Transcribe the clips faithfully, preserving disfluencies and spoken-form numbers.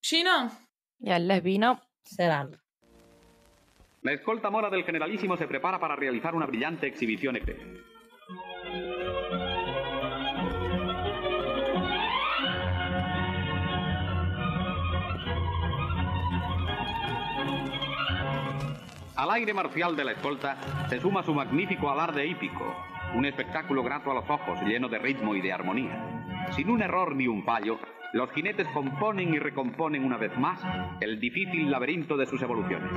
China. يلا بينا. Serán. La escolta mora del generalísimo se prepara para realizar una brillante exhibición. Al aire marcial de la escolta se suma su magnífico alarde hípico, un espectáculo grato a los ojos, lleno de ritmo y de armonía. Sin un error ni un fallo, los jinetes componen y recomponen una vez más el difícil laberinto de sus evoluciones.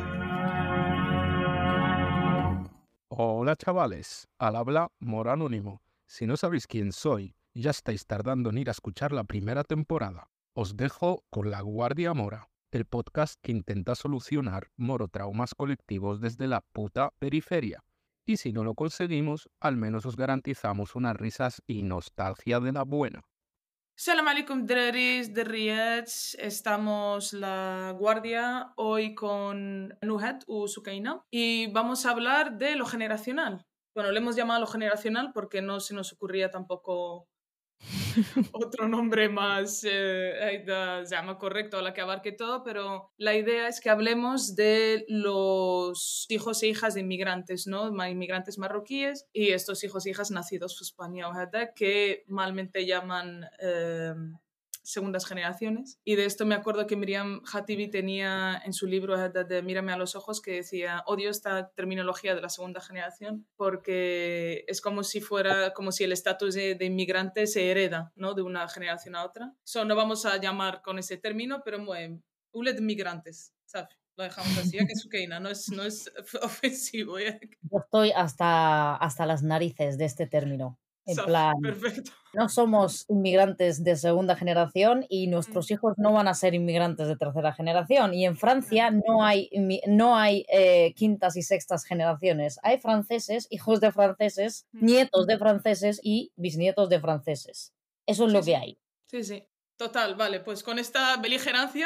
Hola chavales, al habla Mora Anónimo. Si no sabéis quién soy, ya estáis tardando en ir a escuchar la primera temporada. Os dejo con La Guardia Mora, el podcast que intenta solucionar morotraumas colectivos desde la puta periferia. Y si no lo conseguimos, al menos os garantizamos unas risas y nostalgia de la buena. Salam alaikum draris de Riyadh. Estamos La Guardia hoy con Nuhat u Sukaina y vamos a hablar de lo generacional. Bueno, le hemos llamado lo generacional porque no se nos ocurría tampoco otro nombre más eh, llama correcto a la que abarque todo, pero la idea es que hablemos de los hijos e hijas de inmigrantes, ¿no? Inmigrantes marroquíes y estos hijos e hijas nacidos en España, que malmente llaman eh, segundas generaciones. Y de esto me acuerdo que Miriam Hatibi tenía en su libro de Mírame a los ojos que decía: odio esta terminología de la segunda generación porque es como si fuera como si el estatus de, de inmigrante se hereda, ¿no? De una generación a otra. So, no vamos a llamar con ese término, pero bueno, ulet migrantes, ¿sabes? Lo dejamos así, ya que es Sukaina, no es, no es ofensivo. ¿eh? Yo estoy hasta, hasta las narices de este término. En So, plan, perfecto. No somos inmigrantes de segunda generación y nuestros Mm. hijos no van a ser inmigrantes de tercera generación. Y en Francia no hay, no hay eh, quintas y sextas generaciones. Hay franceses, hijos de franceses, Mm. nietos de franceses y bisnietos de franceses. Eso es Sí, lo sí. que hay. Sí, sí. Total, vale, pues con esta beligerancia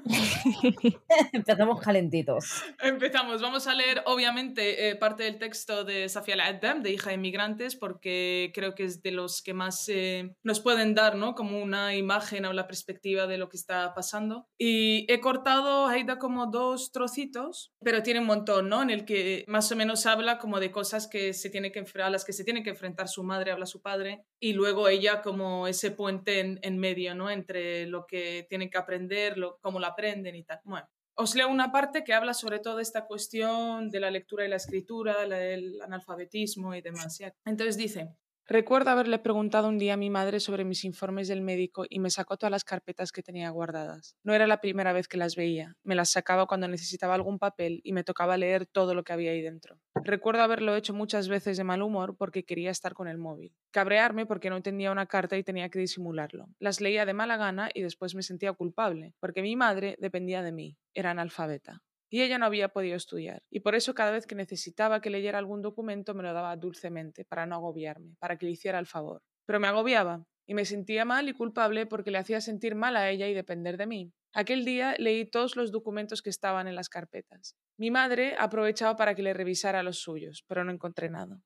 Empezamos calentitos. empezamos. Vamos a leer, obviamente, eh, parte del texto de Safia Al-Addam, de Hija de Inmigrantes, porque creo que es de los que más eh, nos pueden dar, ¿no? Como una imagen o la perspectiva de lo que está pasando. Y he cortado, Aida, como dos trocitos, pero tiene un montón, ¿no? En el que más o menos habla como de cosas que se tiene que, a las que se tiene que enfrentar su madre, habla su padre, y luego ella como ese puente en, en medio, ¿no? Entre lo que tienen que aprender, lo, cómo lo aprenden y tal. Bueno, os leo una parte que habla sobre todo esta cuestión de la lectura y la escritura, la, el analfabetismo y demás. ¿Ya? Entonces dice: recuerdo haberle preguntado un día a mi madre sobre mis informes del médico y me sacó todas las carpetas que tenía guardadas. No era la primera vez que las veía. Me las sacaba cuando necesitaba algún papel y me tocaba leer todo lo que había ahí dentro. Recuerdo haberlo hecho muchas veces de mal humor porque quería estar con el móvil. Cabrearme porque no entendía una carta y tenía que disimularlo. Las leía de mala gana y después me sentía culpable, porque mi madre dependía de mí. Era analfabeta. Y ella no había podido estudiar, y por eso cada vez que necesitaba que leyera algún documento me lo daba dulcemente, para no agobiarme, para que le hiciera el favor. Pero me agobiaba, y me sentía mal y culpable porque le hacía sentir mal a ella y depender de mí. Aquel día leí todos los documentos que estaban en las carpetas. Mi madre aprovechaba para que le revisara los suyos, pero no encontré nada.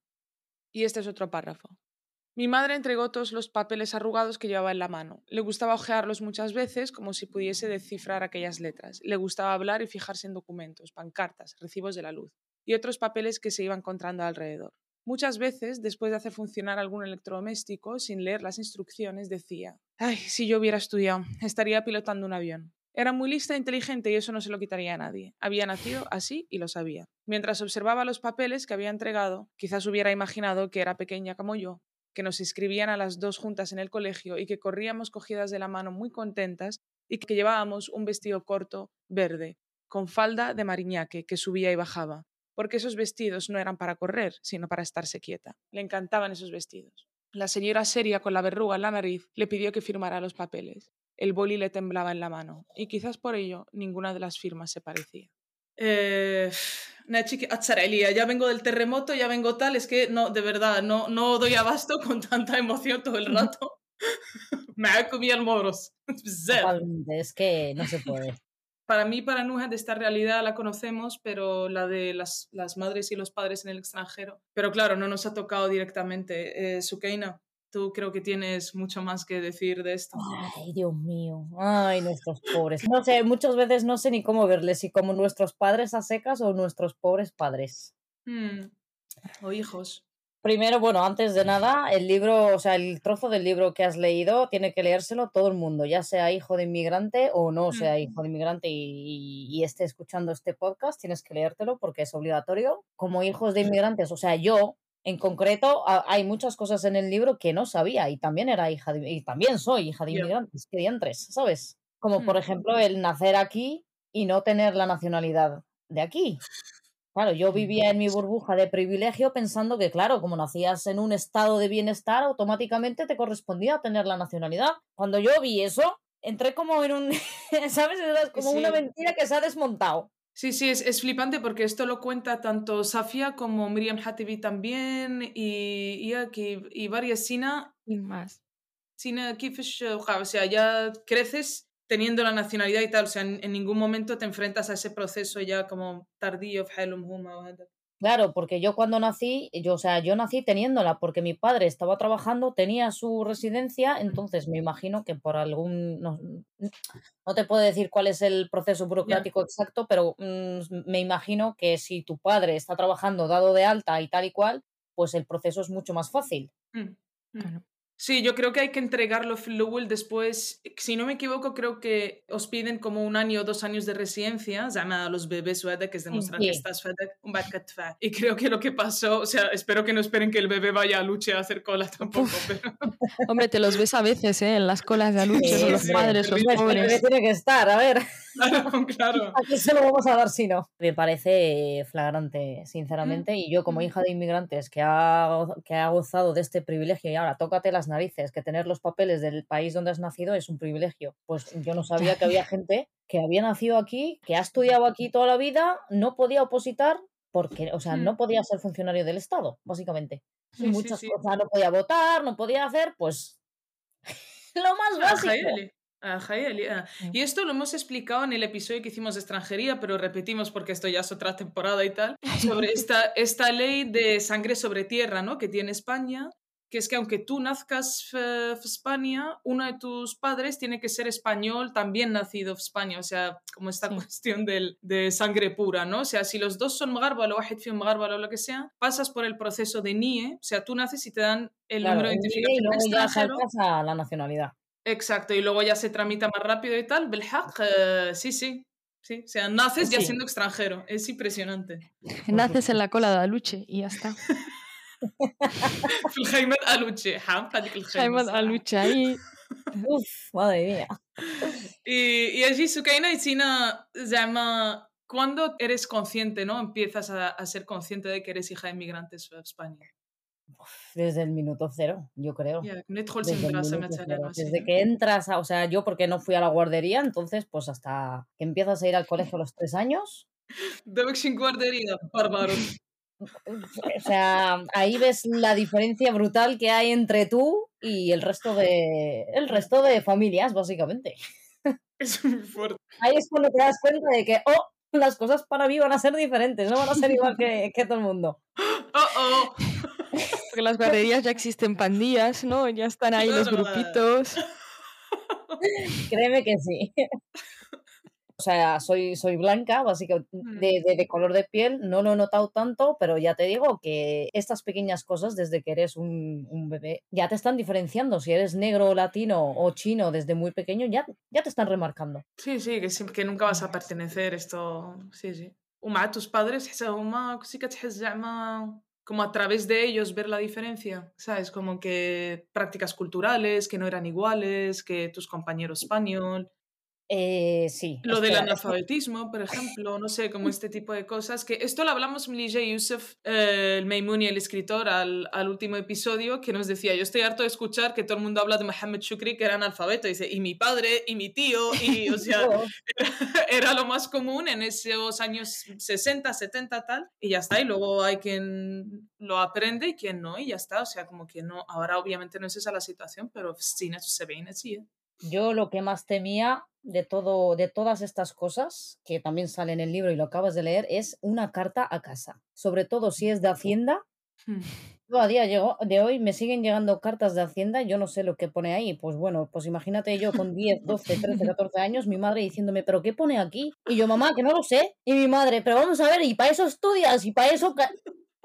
Y este es otro párrafo. Mi madre entregó todos los papeles arrugados que llevaba en la mano. Le gustaba hojearlos muchas veces como si pudiese descifrar aquellas letras. Le gustaba hablar y fijarse en documentos, pancartas, recibos de la luz y otros papeles que se iba encontrando alrededor. Muchas veces, después de hacer funcionar algún electrodoméstico, sin leer las instrucciones, decía: «Ay, si yo hubiera estudiado, estaría pilotando un avión». Era muy lista e inteligente y eso no se lo quitaría a nadie. Había nacido así y lo sabía. Mientras observaba los papeles que había entregado, quizás hubiera imaginado que era pequeña como yo, que nos inscribían a las dos juntas en el colegio y que corríamos cogidas de la mano muy contentas y que llevábamos un vestido corto, verde, con falda de mariñaque que subía y bajaba, porque esos vestidos no eran para correr, sino para estarse quieta. Le encantaban esos vestidos. La señora seria con la verruga en la nariz le pidió que firmara los papeles. El boli le temblaba en la mano y quizás por ello ninguna de las firmas se parecía. Eh, chiqui, ya vengo del terremoto, ya vengo tal, es que no, de verdad, no, no doy abasto con tanta emoción todo el rato. Me ha comido el moros. Totalmente, es que no se puede. Para mí, para Nuhat, esta realidad la conocemos, pero la de las, las madres y los padres en el extranjero. Pero claro, no nos ha tocado directamente. Eh, Sukaina, Tú creo que tienes mucho más que decir de esto. Ay, Dios mío. Ay, nuestros pobres. No sé, muchas veces no sé ni cómo verles, si como nuestros padres a secas o nuestros pobres padres. Hmm. O hijos. Primero, bueno, antes de nada, el libro, o sea, el trozo del libro que has leído tiene que leérselo todo el mundo, ya sea hijo de inmigrante o no sea hijo de inmigrante y, y esté escuchando este podcast, tienes que leértelo porque es obligatorio. Como hijos de inmigrantes, o sea, yo en concreto, a- hay muchas cosas en el libro que no sabía y también era hija de, y también soy hija de Ya. inmigrantes, que diantres, ¿sabes? Como por Hmm. ejemplo el nacer aquí y no tener la nacionalidad de aquí. Claro, yo vivía en mi burbuja de privilegio pensando que, claro, como nacías en un estado de bienestar, automáticamente te correspondía tener la nacionalidad. Cuando yo vi eso, entré como en un, ¿sabes? Era como una Sí. mentira que se ha desmontado. Sí, sí, es, es flipante porque esto lo cuenta tanto Safia como Miriam Hatibi también y, y, aquí, y varias Sina. Y más. Sina كيفاش وقع, o sea, ya creces teniendo la nacionalidad y tal, o sea, en, en ningún momento te enfrentas a ese proceso ya como tardío في حالهم هما وهذا. Claro, porque yo cuando nací, yo, o sea, yo nací teniéndola porque mi padre estaba trabajando, tenía su residencia, entonces me imagino que por algún, no, no te puedo decir cuál es el proceso Ya. burocrático exacto, pero mm, me imagino que si tu padre está trabajando dado de alta y tal y cual, pues el proceso es mucho más fácil. Mm, mm. Claro. Sí, yo creo que hay que entregarlo Flowell después, si no me equivoco, creo que os piden como un año o dos años de residencia, زعما a los bebés وهذا, que es demostrar que Sí. estás فهذاك ومن بعد كتدفع. Y creo que lo que pasó, o sea, espero que no esperen que el bebé vaya a Luche a hacer cola tampoco, pero Hombre, te los ves a veces, ¿eh? En las colas de Aluche, Sí, son los sí, padres, los terrible. Pues el bebé pobres. tiene que estar, a ver. claro, claro. ¿A quién se lo vamos a dar si no? Me parece flagrante, Mm, sinceramente, y yo como mm. hija de inmigrantes que ha, que ha gozado de este privilegio y ahora tócate las narices, que tener los papeles del país donde has nacido es un privilegio. Pues yo no sabía que había gente que había nacido aquí, que ha estudiado aquí toda la vida, no podía opositar porque, o sea, Mm. no podía ser funcionario del Estado, básicamente. Y Sí, sí, muchas sí. cosas, no podía votar, no podía hacer, pues lo más Ah, básico. Hayali. Ah, Hayali, ah. Y esto lo hemos explicado en el episodio que hicimos de extranjería, pero repetimos porque esto ya es otra temporada y tal, sobre esta, esta ley de sangre sobre tierra, ¿no? Que tiene España, que es que aunque tú nazcas en España, uno de tus padres tiene que ser español, también nacido en España, o sea, como esta Sí. cuestión del, de sangre pura, ¿no? O sea, si los dos son magarbalo, واحد فيهم magarbalo o lo que sea, pasas por el proceso de N I E, o sea, tú naces y te dan el Claro, número de el N I E y identificación luego ya extranjero. saltas a la nacionalidad. Exacto, y luego ya se tramita más rápido y tal. بالحق, eh, sí, sí. Sí, o sea, naces ya Sí. siendo extranjero. Es impresionante. Naces en la cola de Aluche y ya está. في الخيمة ألوتشي حام هذيك الخيمة Jaime الصراحة. Aluche ahí. Uf, madre mía. Y, y allí Sukaina y China, زعما, ¿cuándo eres consciente, no? Empiezas a, a ser consciente de que eres hija de inmigrantes en España. Desde el minuto cero, yo creo. Ya, ندخل Desde sin el brasa minuto مثلا cero. o así, Desde ¿no? que entras, a- o sea, yo porque no fui a la guardería, entonces pues hasta que empiezas a ir al colegio a los tres años, دوك شي guardería, bárbaros. o sea, ahí ves la diferencia brutal que hay entre tú y el resto de, el resto de familias, básicamente. Es muy fuerte. Ahí es cuando te das cuenta de que, oh, las cosas para mí van a ser diferentes, no van a ser igual que, que todo el mundo. Oh, oh. Porque las guarderías ya existen pandillas, ¿no? Ya están ahí los Claro. grupitos. Créeme que sí. O sea, soy, soy blanca, básicamente, de, de, de color de piel, no lo he notado tanto, pero ya te digo que estas pequeñas cosas, desde que eres un, un bebé, ya te están diferenciando. Si eres negro, latino o chino desde muy pequeño, ya, ya te están remarcando. Sí, sí, que, sí, que nunca vas a pertenecer, esto, sí, sí. ومع tus padres حتى هما sí que تحس زعما como a través de ellos ver la diferencia, ¿sabes? Como que prácticas culturales que no eran iguales, que tus compañeros español, Eh, sí. lo del espera, analfabetismo, por ejemplo, no sé, como este tipo de cosas, que esto lo hablamos Mlija Youssef, eh, el Maimouni, el escritor, al, al último episodio, que nos decía, yo estoy harto de escuchar que todo el mundo habla de Mohammed Shukri, que era analfabeto, y dice, y mi padre, y mi tío, y, o sea, Oh, era, era lo más común en esos años sesenta, setenta, tal, y ya está, y luego hay quien lo aprende y quien no, y ya está, o sea, como que no, ahora obviamente no es esa la situación, pero sí, se ve así, ¿eh? yo lo que más temía de todo, de todas estas cosas, que también sale en el libro y lo acabas de leer, es una carta a casa. Sobre todo si es de Hacienda, Hmm. A día llegó- de hoy me siguen llegando cartas de Hacienda, yo no sé lo que pone ahí. Pues bueno, pues imagínate yo con diez, doce, trece, catorce años, mi madre diciéndome, ¿pero qué pone aquí? Y yo, mamá, que no lo sé. Y mi madre, pero vamos a ver, y para eso estudias, y para eso... ca-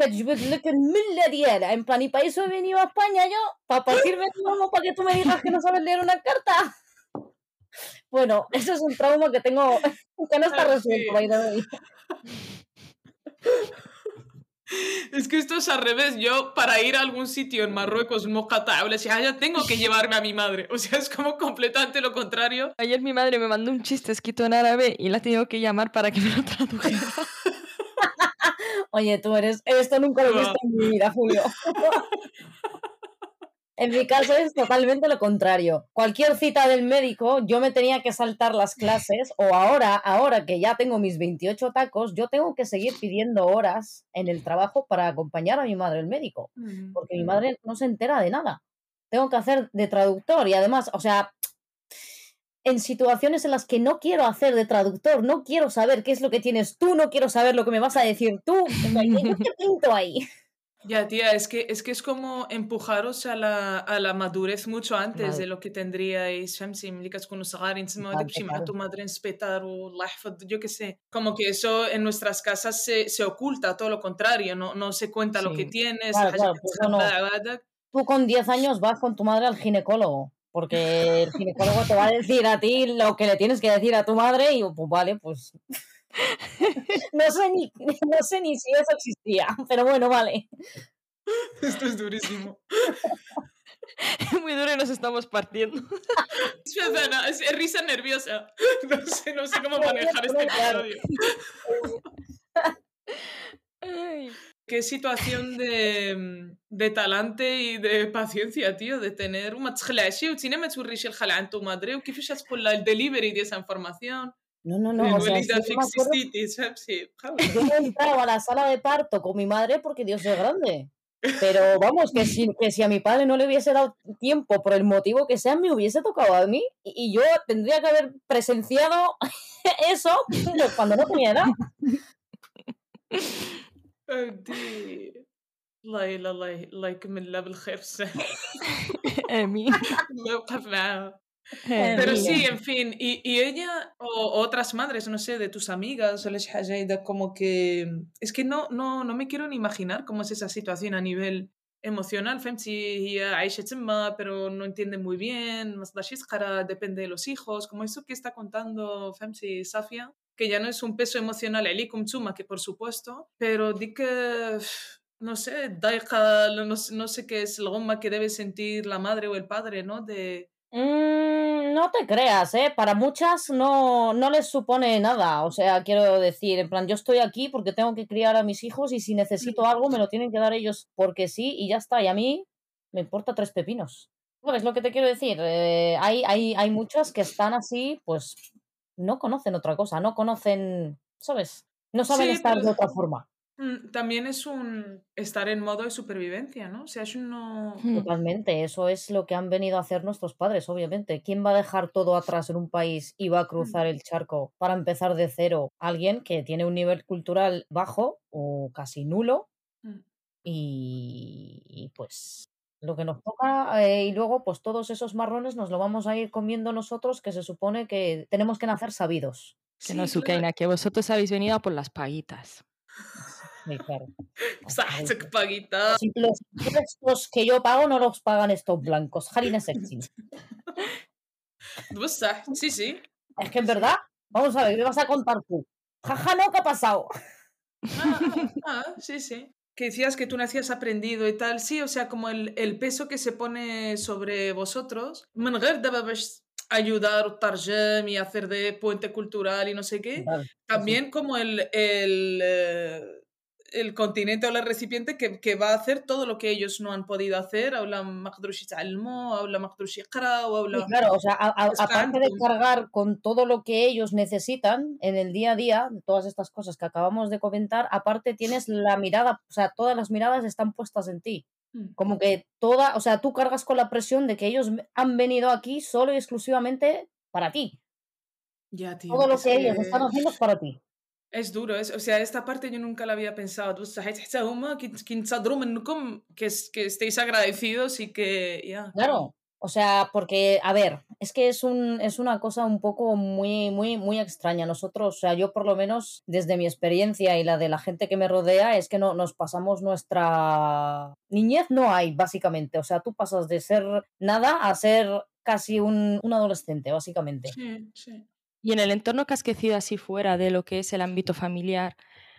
En plan, y para eso he venido a España yo, para partirme el lomo para que tú me digas que no sabes leer una carta. Bueno, eso es un trauma que tengo, que no está Ah, resuelto, sí. by the way. Es que esto es al revés. Yo, para ir a algún sitio en Marruecos, en Mokata, o la ya tengo que llevarme a mi madre. O sea, es como completamente lo contrario. Ayer mi madre me mandó un chiste escrito en árabe y la he tenido que llamar para que me lo tradujera. Oye, tú eres, esto nunca lo he visto en mi vida, Julio. En mi caso es totalmente lo contrario. Cualquier cita del médico, yo me tenía que saltar las clases, o ahora, ahora que ya tengo mis veintiocho tacos, yo tengo que seguir pidiendo horas en el trabajo para acompañar a mi madre al médico, Mm, porque mi mm. madre no se entera de nada. Tengo que hacer de traductor y además, o sea, en situaciones en las que no quiero hacer de traductor, no quiero saber qué es lo que tienes tú, no quiero saber lo que me vas a decir tú, o sea, ¿yo qué pinto ahí? Ya, tía, es que, es que es como empujaros a la, a la madurez mucho antes Mal. de lo que tendríais. فهمتي ملي كتكونوا صغارين تسمى Total, هذاك تمشي مع total. tu madre en سبيطار والله يحفظ yo qué sé. Como que eso en nuestras casas se, se oculta, todo lo contrario, no, no se cuenta lo que Sí. tienes, Claro, الحاجة claro, pues no, no. كتخبى وهذاك. Tú con diez años vas con tu madre al ginecólogo, porque el ginecólogo te va a decir a ti lo que le tienes que decir a tu madre y pues vale, pues no sé ni, no sé ni si eso existía, pero bueno, vale. Esto es durísimo. Muy duro y nos estamos partiendo. Es verdad, es, es risa nerviosa. No sé, no sé cómo manejar este Claro. episodio. Ay. Qué situación de, mm, de talante y de paciencia, tío, de tener وما تخلعش وتينا ما توريش الخلع عند tu madre وكيفاش تقول لها الدليفري ديال esa información. No, no, no, o sea, es que الوليدة yo فيك me acuerdo, سيستيتي فهمتي بحال yo he entrado a la sala de parto con mi madre porque Dios es grande. Pero vamos, que si, que si a mi padre no le hubiese dado tiempo por el motivo que sea, me hubiese tocado a mí y, y yo tendría que haber presenciado eso pues, cuando no tenía edad. فهمتي الله يلا الله الله يكمل لها بالخير في السنة آمين. الله يوقف معاها. Eh, Pero mira. sí, en fin, y, y ella o otras madres, no sé, de tus amigas o les حاجة como que es que no, no, no me quiero ni imaginar cómo es esa situación a nivel emocional. فهمتي هي عايشة تما pero no entiende muy bien, ما تقدرش تقرا, depende de los hijos, como eso que está contando فهمتي Safia, que ya no es un peso emocional عليكم نتوما, que por supuesto, pero di que no sé, ضايقة, no, sé- no sé qué es el goma que debe sentir la madre o el padre, ¿no? De Mm, no te creas, ¿eh? Para muchas no, no les supone nada. O sea, quiero decir, en plan, yo estoy aquí porque tengo que criar a mis hijos y si necesito algo me lo tienen que dar ellos porque sí y ya está. Y a mí me importa tres pepinos. ¿Sabes lo que te quiero decir? Eh, hay, hay, hay muchas que están así, pues no conocen otra cosa, no conocen, ¿sabes? No saben Sí, estar pero de otra forma. mm, también es un estar en modo de supervivencia, ¿no? O sea, es uno... Hmm. Totalmente, eso es lo que han venido a hacer nuestros padres, obviamente. ¿Quién va a dejar todo atrás en un país y va a cruzar el charco para empezar de cero? Alguien que tiene un nivel cultural bajo o casi nulo Mm. y, y, pues lo que nos toca eh, y luego pues todos esos marrones nos lo vamos a ir comiendo nosotros que se supone que tenemos que nacer sabidos. Que no, Sí, claro. Sukaina, que vosotros habéis venido a por las paguitas. Sí, claro. صحتك باقيتا. Los los impuestos que yo pago no los pagan estos blancos. Harina sexy. بصح, sí, sí. Es que en verdad, vamos a ver, ¿qué vas a contar tú? Jaja, no, ¿qué ha pasado? Ah, ah, ah, sí, sí. Que decías que tú nacías aprendido y tal, sí, o sea, como el, el peso que se pone sobre vosotros, من غير دابا باش ayudar o tarjem y hacer de puente cultural y no sé qué, Total, sí, sí. también como el, el, eh, el continente o el recipiente que, que va a hacer todo lo que ellos no han podido hacer, o la ما قدروش يتعلموا, o la ما قدروش يقراوا, o Sí, la... claro, o sea, a- a- Está aparte de عندهم. cargar con todo lo que ellos necesitan en el día a día, todas estas cosas que acabamos de comentar, aparte tienes la mirada, o sea, todas las miradas están puestas en ti. Mm. Como que toda, o sea, tú cargas con la presión de que ellos han venido aquí solo y exclusivamente para ti. Ya, tío, Todo lo es que ellos están que... haciendo es para ti. Es duro, es, o sea, esta parte yo nunca la había pensado. بص حتى هما كي كي نتصدروا منكم que, es- que estéis agradecidos y que ya. Claro, o sea, porque, a ver, es que es un, es una cosa un poco muy, muy, muy extraña. Nosotros, o sea, yo por lo menos, desde mi experiencia y la de la gente que me rodea, es que no, nos pasamos nuestra niñez, no hay, básicamente. O sea, tú pasas de ser nada a ser casi un, un adolescente, básicamente. Sí, sí. Y en el entorno que has crecido así fuera de lo que es el ámbito familiar,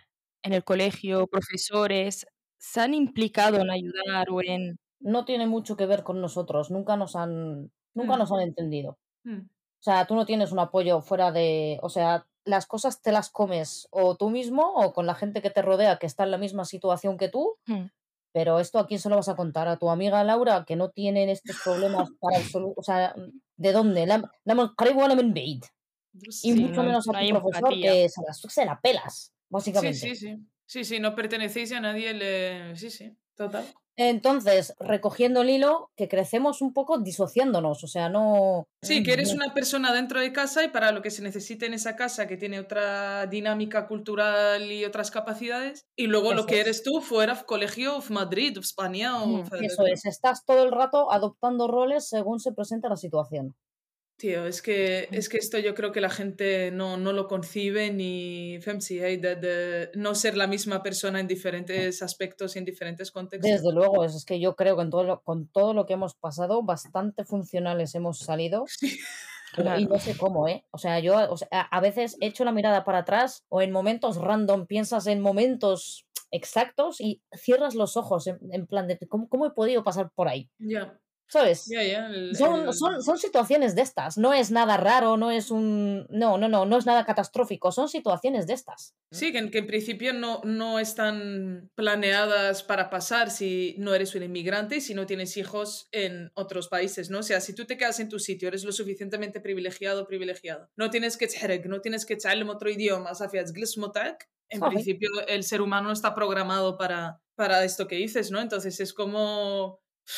en el colegio, profesores, ¿se han implicado en ayudar o en...? No tiene mucho que ver con nosotros, nunca nos han, nunca Mm, nos han entendido. mm. O sea, tú no tienes un apoyo fuera de, o sea, las cosas te las comes o tú mismo o con la gente que te rodea que está en la misma situación que tú, Mm. pero esto ¿a quién se lo vas a contar? ¿A tu amiga Laura que no tiene estos problemas para absoluto? O sea, ¿de dónde? La, la من قريب ولا من بعيد. بص, Y Sí, mucho no, menos a no tu hay profesor empatía. que se la, se la pelas, sí, básicamente. sí, sí. Sí, sí, no pertenecéis y a nadie le... Sí, sí, total. Entonces, recogiendo el hilo, que crecemos un poco disociándonos, o sea, no... Sí, que eres no- una persona dentro de casa y para lo que se necesite en esa casa que tiene otra dinámica cultural y otras capacidades. Y luego lo Eso que es. eres tú fuera en colegio, en Madrid, en España o... Mm. Eso es, estás todo el rato adoptando roles según se presenta la situación. Tío, es que, es que esto yo creo que la gente no, no lo concibe ni femsi, hey, de, de no ser la misma persona en diferentes aspectos y en diferentes contextos. Desde luego, es, es que yo creo que en todo lo- con todo lo que hemos pasado, bastante funcionales hemos salido, Sí. pero, y Claro. no sé cómo, ¿eh? O sea, yo o sea, a, a veces echo la mirada para atrás o en momentos random piensas en momentos exactos y cierras los ojos en, en plan de ¿cómo, cómo he podido pasar por ahí? Ya, ¿Sabes? ya, ya. el- Son, el- son, son situaciones de estas, no es nada raro, no es un... No, no, no, no es nada catastrófico, son situaciones de estas. Sí, que en, que en principio no, no están planeadas para pasar si no eres un inmigrante y si no tienes hijos en otros países, ¿no? O sea, si tú te quedas en tu sitio, eres lo suficientemente privilegiado o privilegiado, no tienes que تحرق, no tienes que تعلم otro idioma, صافي تجلس متاعك. En صافي. principio el ser humano no está programado para, para esto que dices, ¿no? Entonces es como...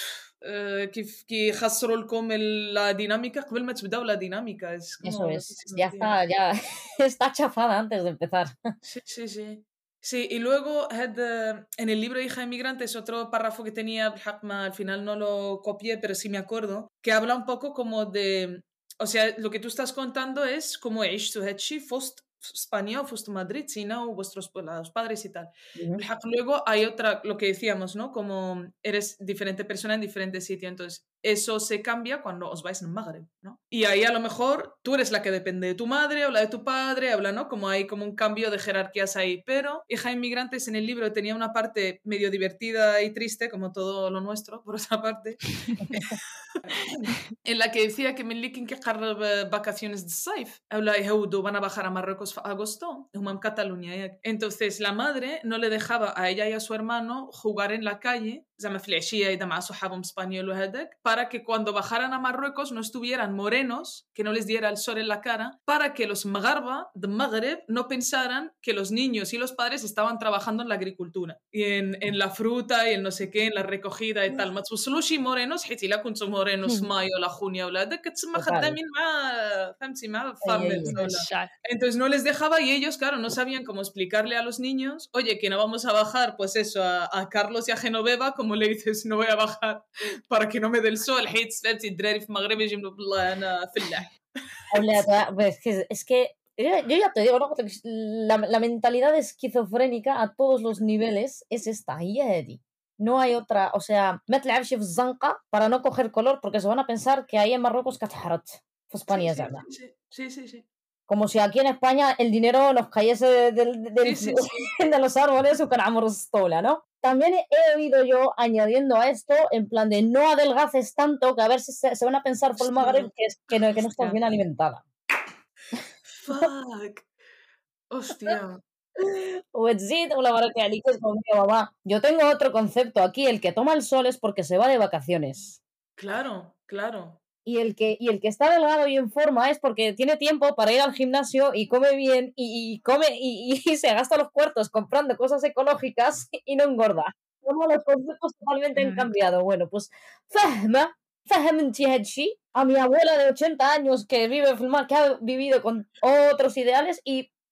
eh, كيف كي يخسروا لكم ال- la dinámica قبل ما تبداو la dinámica, es Eso como es, loquísimo, ya tío. está, ya está chafada antes de empezar. Sí, sí, sí. Sí, y luego had, eh, en el libro Hija Inmigrante es otro párrafo que tenía, بالحق ما- al final no lo copié, pero sí me acuerdo, que habla un poco como de, o sea, lo que tú estás contando es como عشتوا هادشي في وسط España o fuiste Madrid, China o vuestros los padres y tal. Ujú. بالحق luego hay otra, lo que decíamos, ¿no? Como eres diferente persona en diferente sitio, entonces eso se cambia cuando os vais en Magreb, ¿no? Y ahí a lo mejor tú eres la que depende de tu madre o la de tu padre, habla, ¿no? Como hay como un cambio de jerarquías ahí. Pero Hija de Inmigrantes en el libro tenía una parte medio divertida y triste, como todo lo nuestro, por otra parte, en la que decía que من اللي كان كيقرب vacaciones de الصيف أولا يهودوا van a bajar a Marruecos en agosto هما en Cataluña ياك. Entonces la madre no le dejaba a ella y a su hermano jugar en la calle زعما في العشية إذا مع صحابهم español وهذاك para que cuando bajaran a Marruecos no estuvieran morenos, que no les diera el sol en la cara, para que los magarba de Magreb no pensaran que los niños y los padres estaban trabajando en la agricultura y en, en la fruta y en no sé qué, en la recogida y tal. ما توصلوش morenos حيت إلا كنتو morenos في مايو ولا خونيا ولا هذاك كتسمى Total. خدامين مع فهمتي مع Ay, ay, farmers ay. ولا. Ya. Entonces no les dejaba y ellos, claro, no sabían cómo explicarle a los niños, oye, que no vamos a bajar, pues eso, a, a Carlos y a Genoveva, como le dices, no voy a bajar para que no me dé el sol, حيت فهمتي الدراري في المغرب يجيو بالله أنا فلاح. Habla toda- pues, es que, es que yo, yo ya te digo, ¿no? la, la mentalidad esquizofrénica a todos los niveles es esta, هي هذه. No hay otra, o sea, ما تلعبش في الزنقة para no coger color porque se van a pensar que ahí en Marruecos كتحرط في Sí, España sí, زعما. sí, sí, sí, sí. Como si aquí en España el dinero nos cayese de, de- de- Sí, sí, sí. de los árboles o con amorostola, ¿no? También he oído yo añadiendo a esto en plan de no adelgaces tanto que a ver si se, se van a pensar por el Hostia. Magreb que, es- que, no, que no estás Hostia. bien alimentada. Fuck. Hostia. وتزيد ولا بركة عليك es como, "Mira, mamá, yo tengo otro concepto aquí, el que toma el sol es porque se va de vacaciones. Claro, claro. Y el, que, y el que está delgado y en forma es porque tiene tiempo para ir al gimnasio y come bien y, y come y, y se gasta los cuartos comprando cosas ecológicas y no engorda. Como los conceptos totalmente han Mm. cambiado. Bueno, pues fahma, fahamti hadshi, a mi abuela de ochenta años que vive en Fulmar, que ha vivido con otros ideales y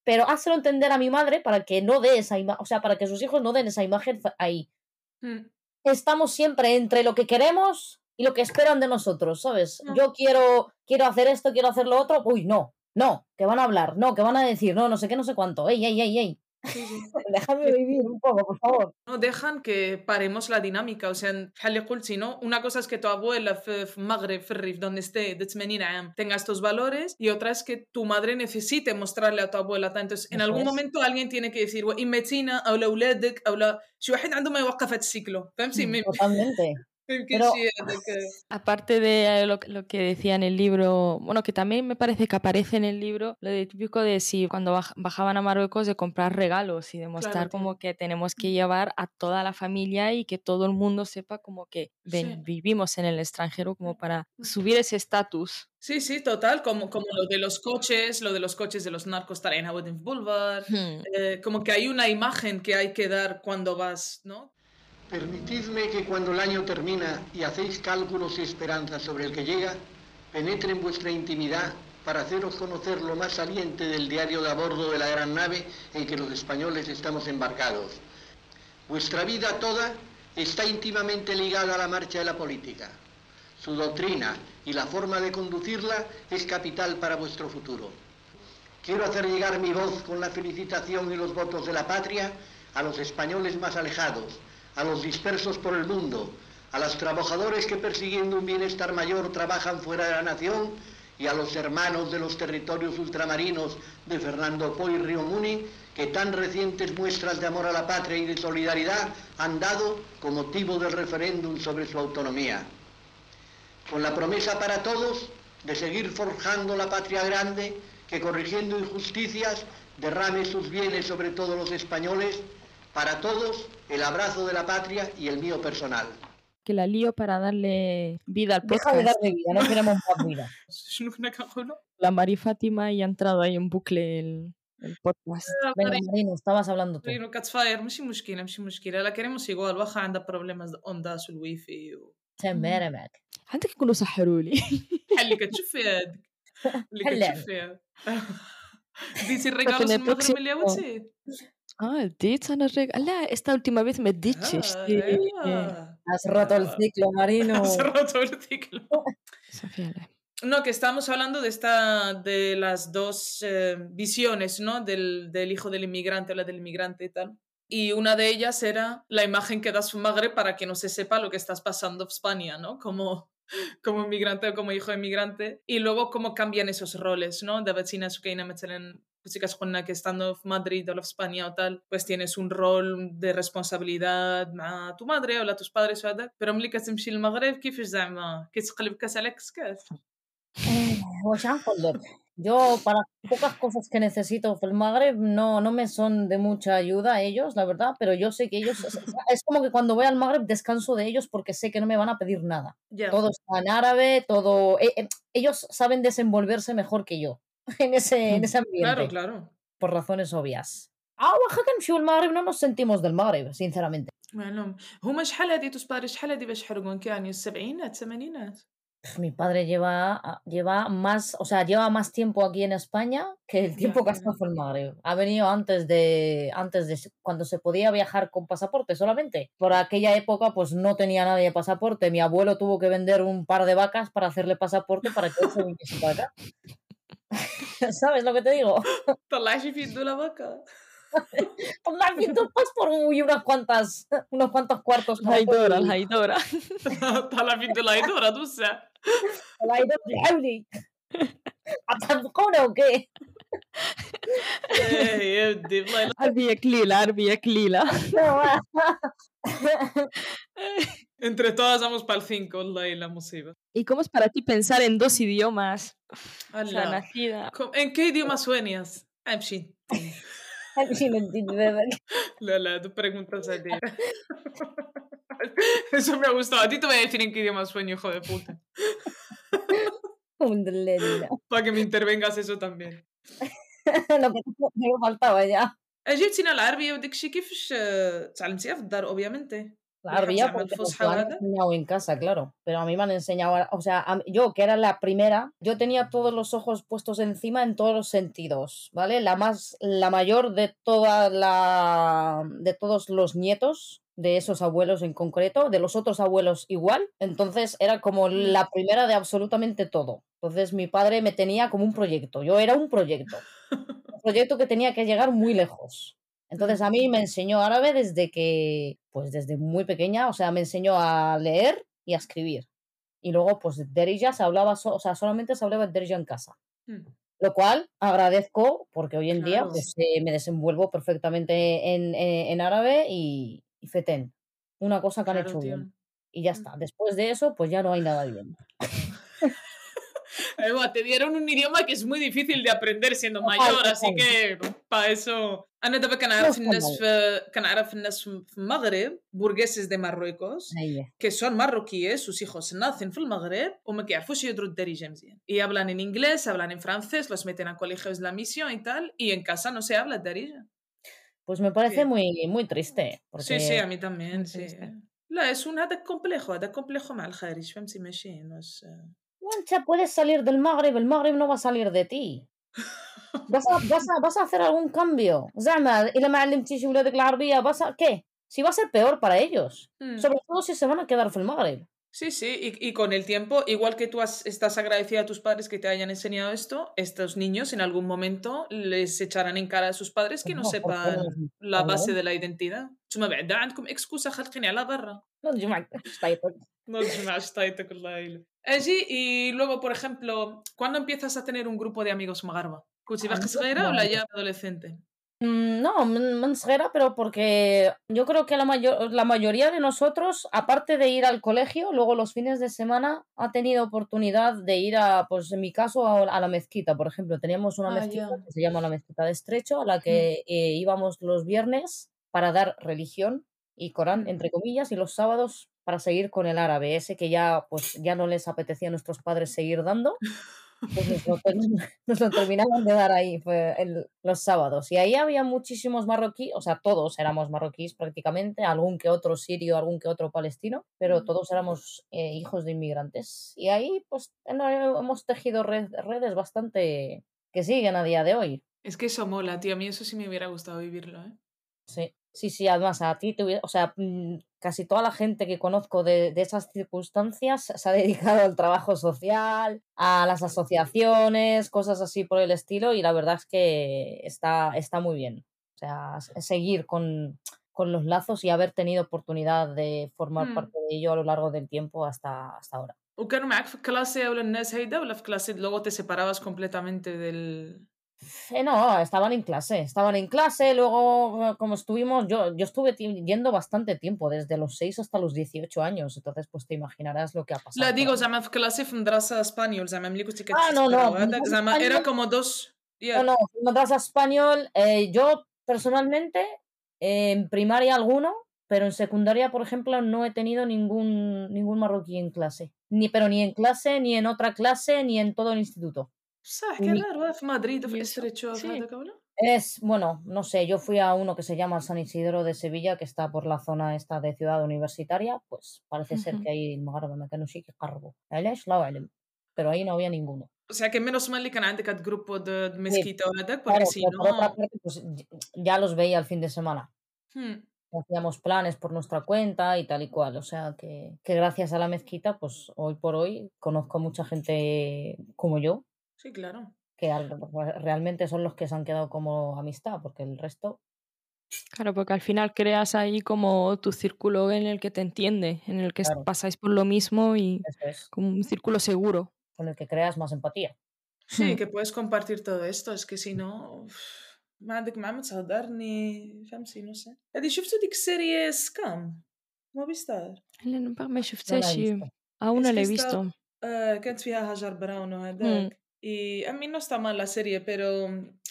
pero házelo entender a mi madre para que no dé esa imagen, o sea, para que sus hijos no den esa imagen ahí. Mm. Estamos siempre entre lo que queremos y lo que esperan de nosotros, ¿sabes? No. Yo quiero, quiero hacer esto, quiero hacer lo otro. Uy, no, no, que van a hablar, no, que van a decir, no, no sé qué, no sé cuánto. Ey, ey, ey, ey. Sí, sí. Déjame vivir un poco, por favor. No dejan que paremos la dinámica, o sea, بحال اللي قلتي, ¿no? Una cosa es que tu abuela في في المغرب في الريف donde esté de ثمانين عام tenga estos valores y otra es que tu madre necesite mostrarle a tu abuela. Entonces, en Eso algún es. momento alguien tiene que decir إمتينا أو لأولادك أو لا شي واحد عنده ما يوقف هذا السيكلو فهمتي؟ ما Totalmente. ما يمكنش Pero هذاك. Aparte de lo, lo que decía en el libro, bueno, que también me parece que aparece en el libro, lo de típico de si cuando baj- bajaban a Marruecos de comprar regalos y demostrar Claro, tío. como que tenemos que llevar a toda la familia y que todo el mundo sepa como que ven, Sí. vivimos en el extranjero como para subir ese estatus. Sí, sí, total, como, como lo de los coches, lo de los coches de los narcos en Awadin Boulevard, Hmm. eh, como que hay una imagen que hay que dar cuando vas, ¿no? Permitidme que cuando el año termina y hacéis cálculos y esperanzas sobre el que llega, penetre en vuestra intimidad para haceros conocer lo más saliente del diario de a bordo de la gran nave en que los españoles estamos embarcados. Vuestra vida toda está íntimamente ligada a la marcha de la política. Su doctrina y la forma de conducirla es capital para vuestro futuro. Quiero hacer llegar mi voz con la felicitación y los votos de la patria a los españoles más alejados, a los dispersos por el mundo, a los trabajadores que persiguiendo un bienestar mayor trabajan fuera de la nación y a los hermanos de los territorios ultramarinos de Fernando Po y Río Muni que tan recientes muestras de amor a la patria y de solidaridad han dado con motivo del referéndum sobre su autonomía. Con la promesa para todos de seguir forjando la patria grande que corrigiendo injusticias derrame sus bienes sobre todos los españoles, para todos el abrazo de la patria y el mío personal. Que la lío para darle vida al deja de podcast. darle vida, no queremos más vida. شنو كنا كنقولوا؟ La Mari Fátima y ha entrado ahí en bucle el, el podcast. Venga, Marino, estabas hablando tú. رينو كتفاير ماشي مشكله ماشي مشكله لا كريموس igual واخا عندها بروبليمز اوندا والواي فاي تمام معك. عندك يكونوا سحروا لي. بحال اللي كتشوف فيها هذيك اللي بحال كتشوف فيها ديتي الريغالوس en el المغرب próximo- اللي عاودتي Ah, el dates انا الرجال. لا, esta última vez me dices. Ah, Sí. ايوا. Has roto el ciclo, Marino. Se ha roto el ciclo. Sofía, la- No, que estamos hablando de esta, de las dos eh, visiones, ¿no? Del, del hijo del inmigrante o la del inmigrante y tal. Y una de ellas era la imagen que da su madre para que no se sepa lo que estás pasando en España, ¿no? Como, como inmigrante o como hijo de inmigrante. Y luego cómo cambian esos roles, ¿no? De vecina سكينة مثلا chicas con que estando en Madrid o en España o tal, pues tienes un rol de responsabilidad مع tu madre o tus padres وهذاك. Pero ملي كتمشي للمغرب كيفاش زعما كيتقلب كاس على كسكاس. Pues ya, joder. Yo, para pocas cosas que necesito el Magreb, no, no me son de mucha ayuda ellos, la verdad, pero yo sé que ellos, es, es como que cuando voy al Magreb descanso de ellos porque sé que no me van a pedir nada. Ya. Todo está en árabe, todo... eh, eh, ellos saben desenvolverse mejor que yo en ese, en ese ambiente, Claro, claro. por razones obvias. Ah, Oaxaca en el Magreb no nos sentimos del Magreb, sinceramente. معلوم هما شحال هادي tus padres شحال هادي باش حرقون كاني السبعينات الثمانينات Mi padre lleva, lleva más, o sea, lleva más tiempo aquí en España que el tiempo Ya, que ha ya. estado en el Magreb. Ha venido antes de, antes de cuando se podía viajar con pasaporte solamente. Por aquella época, pues no tenía nadie pasaporte. Mi abuelo tuvo que vender un par de vacas para hacerle pasaporte para que él se viniese para acá. ¿Sabes lo que te digo? طلعشي في يدو la vaca. Pues haciendo pasaporte y unas cuantas, unos cuantos cuartos. La Haidora, la Haidora. طلع في يدو la يدورة دوسة. La Haidora de Audi. ¿Atancona o qué? ايه يا ودي والله لا. عربية قليلة, عربية قليلة. Entre todas vamos para el cinco والله la مصيبة. ¿Y cómo es para ti pensar en dos idiomas? O sea, هلا. nacida. Com- ¿En qué idioma sueñas? امشي. Sí, me entiendes. لا لا tú preguntas a ti. Eso me ha gustado. A ti te voy a decir en qué idioma sueño, hijo de puta. Para que me intervengas eso también. Lo que me faltaba ya. جبتينا العربية وداك الشيء كيفاش آه، تعلمتيها في الدار obviamente. La arabia يحافظ على porque nos الفصحى lo han وهذا. enseñado en casa, claro, pero a mí me han enseñado, o sea, a- yo que era la primera, yo tenía todos los ojos puestos encima en todos los sentidos, ¿vale? La más, la mayor de toda la, de todos los nietos de esos abuelos en concreto, de los otros abuelos igual, entonces era como Mm. la primera de absolutamente todo. Entonces mi padre me tenía como un proyecto, yo era un proyecto, un proyecto que tenía que llegar muy lejos. Entonces Mm. a mí me enseñó árabe desde que, pues desde muy pequeña, o sea, me enseñó a leer y a escribir. Y luego, pues Derija se hablaba, so- o sea, solamente se hablaba Derija en casa. Mm. Lo cual agradezco porque hoy en día Claro, pues eh, me desenvuelvo perfectamente en, en- en árabe y, y fetén. Una cosa que han claro, hecho tío. bien. Y ya Mm. está. Después de eso, pues ya no hay nada bien. Eh, buah, te dieron un idioma que es muy difícil de aprender siendo Total, mayor, así total. que para eso. أنا دابا No كنعرف está الناس mal. في كنعرف الناس في في المغرب burgueses de Marruecos Ahí. que son marroquíes, sus hijos nacen في المغرب وما كيعرفوش يهضروا الدارجة مزيان. Y hablan en inglés, hablan en francés, los meten a colegios de la misión y tal, y en casa no se habla الدارجة. Pues me parece Sí. muy, muy triste. Sí, sí, Porque a mí también, Muy sí. triste. لا es un هذاك complejo, هذاك complejo مع الخارج فهمتي ماشي no es Mancha, puedes salir del Magreb, el Magreb no va a salir de ti. vas a, vas a, vas a hacer algún cambio. زعما إلا ما علمتيش ولادك العربية vas a ¿qué? Si va a ser peor para ellos. Mm. Sobre todo si se van a quedar en el Magreb. Sí, sí, y, y con el tiempo, igual que tú has- estás agradecida a tus padres que te hayan enseñado esto, estos niños en algún momento les echarán en cara a sus padres que no No, ¿por qué no les sepan la base hablarán? de la identidad. ثم بعدا عندكم excusa خلقيني على برا. No تجمع شطيطك. No تجمعش طايتك الله يعينك. Allí, y luego, por ejemplo, ¿cuándo empiezas a tener un grupo de amigos magarba? ¿كنتي باقي صغيرة ولا ya adolescente? Mm, No, men- mensajera, pero porque yo creo que la, mayor, la mayoría de nosotros, aparte de ir al colegio, luego los fines de semana ha tenido oportunidad de ir a, pues en mi caso, a, a la mezquita, por ejemplo. Teníamos una Ah, mezquita ya. que se llama la Mezquita de Estrecho, a la que eh, íbamos los viernes para dar religión y Corán, Mm. entre comillas, y los sábados para seguir con el árabe, ese que ya, pues, ya no les apetecía a nuestros padres seguir dando. Pues nos lo, ter- nos lo terminaban de dar ahí fue el- los sábados. Y ahí había muchísimos marroquíes, o sea, todos éramos marroquíes prácticamente, algún que otro sirio, algún que otro palestino, pero Mm. todos éramos eh, hijos de inmigrantes. Y ahí, pues, en- hemos tejido red- redes bastante que siguen a día de hoy. Es que eso mola, tío. A mí eso sí me hubiera gustado vivirlo, ¿eh? Sí, sí, sí, además a ti, te hubiera- o sea, mm, casi toda la gente que conozco de, de esas circunstancias se ha dedicado al trabajo social, a las asociaciones, cosas así por el estilo, y la verdad es que está, está muy bien. O sea, s- seguir con, con los lazos y haber tenido oportunidad de formar Mm. parte de ello a lo largo del tiempo hasta, hasta ahora. وكانوا معك في الكلاسي ولا الناس هيدا ولا في كلاسي luego te separabas completamente del... Eh, no, estaban en clase, estaban en clase, luego eh, como estuvimos, yo, yo estuve ti- yendo bastante tiempo, desde los seis hasta los dieciocho años, entonces pues te imaginarás lo que ha pasado. لا por digo ahí. زعما في كلاسي في مدرسة اسبانيول زعما ملي كنتي Ah, no, no, كتسبراو هذاك madrasa زعما era español, como dos... no, Yeah. no, madrasa español, eh, yo personalmente eh, en primaria alguno, pero en secundaria, por ejemplo, no he tenido ningún, ningún marroquí en clase, ni, pero ni en clase, ni en otra clase, ni en todo el instituto. صح Ni- كان راه في مدريد وفي ¿Y eso? استريتشو في Sí. هذاك ولا؟ Es, bueno, no sé, yo fui a uno que se llama San Isidro de Sevilla, que está por la zona esta de ciudad universitaria, pues parece ser Ujú. que ahí el Magharbة ما كانوا شي كيقربوا علاش الله أعلم, pero ahí no había ninguno. O sea que menos mal اللي كان عندك هاد جروبو de de Sí, mezquita وهذاك claro, porque si pero por otra no... parte, pues y- ya los veía el fin de semana. Hmm. Hacíamos planes por nuestra cuenta y tal y cual, o sea que, que gracias a la mezquita, pues hoy por hoy conozco a mucha gente como yo, Sí, claro. que al- realmente son los que se han quedado como amistad, porque el resto, Claro, porque al final creas ahí como tu círculo en el que te entiende, en el que es- claro, pasáis por lo mismo y eso es, como un círculo seguro. con el que creas más empatía. Sí, Hmm. que puedes compartir todo esto, es que si no... ما عندك مع ما تهضرني فهمتي no sé. هادي شفتوا ديك السيري سكام موفيستار Elena, ما No la شفتهاش he visto. aún no Es la que he está visto. آه كانت فيها هاجر براون Hmm. وهذاك y a mí no está mal la serie pero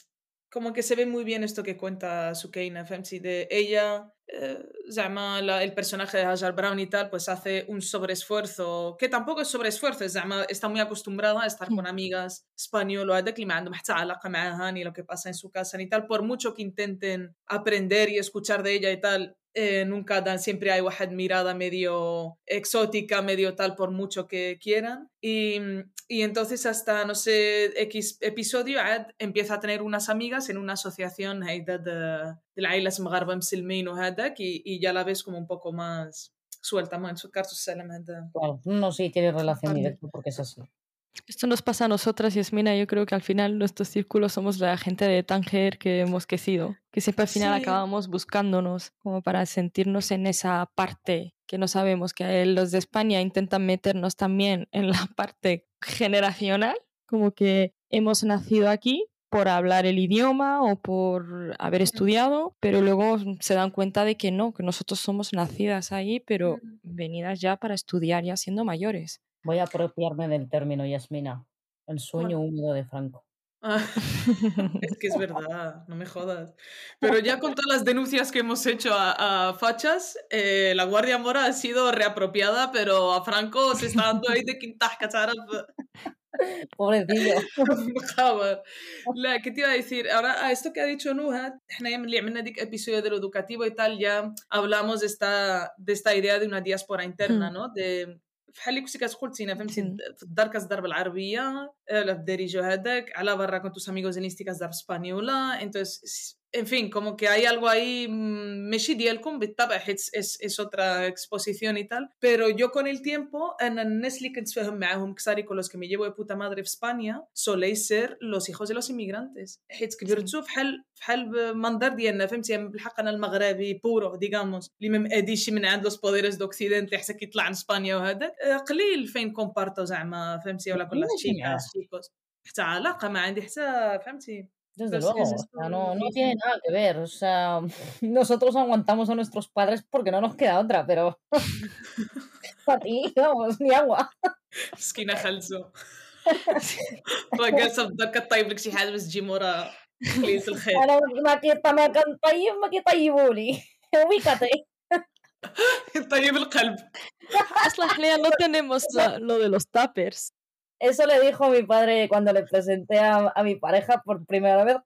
como que se ve muy bien esto que cuenta Sukeina فهمتي de ella eh, زعما la- el personaje de Hajar Brown y tal pues hace un sobreesfuerzo que tampoco es sobreesfuerzo es زعما está muy acostumbrada a estar Hmm. con amigas español وهذاك اللي ما عندهم حتى علاقة معاها ni lo que pasa en su casa ni tal por mucho que intenten aprender y escuchar de ella y tal eh, nunca dan, siempre hay واحد mirada medio exótica, medio tal, por mucho que quieran. Y, y entonces hasta, no sé, X episodio عاد empieza a tener unas amigas en una asociación هيدا de, de العائلات مغاربة مسلمين وهذاك y, y ya la ves como un poco más suelta, ما نفكر السلام هذا. Claro, no, sí, tiene relación directa porque es así. Esto nos pasa a nosotras, Yasmina. Yo creo que al final nuestros círculos somos la gente de Tánger que hemos crecido, que siempre al final Sí. acabamos buscándonos como para sentirnos en esa parte que no sabemos, que los de España intentan meternos también en la parte generacional, como que hemos nacido aquí por hablar el idioma o por haber estudiado, pero luego se dan cuenta de que no, que nosotros somos nacidas ahí, pero venidas ya para estudiar ya siendo mayores. Voy a apropiarme del término, Yasmina. El sueño Bueno. húmedo de Franco. Ah, es que es verdad, no me jodas. Pero ya con todas las denuncias que hemos hecho a, a fachas, eh, la Guardia Mora ha sido reapropiada, pero a Franco se está dando ahí de quintas cacharras. Pobrecillo. La, ¿qué te iba a decir? Ahora, a esto que ha dicho Nuhat, احنا يوم اللي عملنا ديك episodio de lo educativo y tal, ya hablamos de esta, de esta idea de una diáspora interna, ¿no? De بحال اللي كنتي كتقولتينا فهمتي في الدار كتضرب بالعربيه لا في الدارجه هذاك على برا كنتو amigos en este كتضرب اسبانيولا entonces en fin como que hay algo ahí ماشي ديالكم بالطبع حيت es, es otra exposición y tal pero yo con el tiempo انا الناس اللي كنت فاهم معاهم كساري con los que me llevo de puta madre في España soléis ser los hijos de los inmigrantes حيت كبرتو بحال بحال منظر ديالنا فهمتي بالحق انا المغربي بورو ديغاموس اللي ما ماديش من عند los poderes de occidente حتى كيطلع من اسبانيا وهذاك قليل فين كومبارتو زعما فهمتي ولا كل chicas chicos حتى علاقه ما عندي حتى فهمتي. Desde luego, o sea, no, no tiene nada que ver. O sea, nosotros aguantamos a nuestros padres porque no nos queda otra, pero para ti, vamos, ni agua. مسكينه خلزو راه جالسه في الدار كطيب لك شي حاجه بس تجي مورا قليله الخير. انا ما كيطيب ما كنطيب ما كيطيبوا لي ubícate. طيب القلب. Asla, no tenemos lo, lo de los tuppers. Eso le dijo mi padre cuando le presenté a, a mi pareja por primera vez.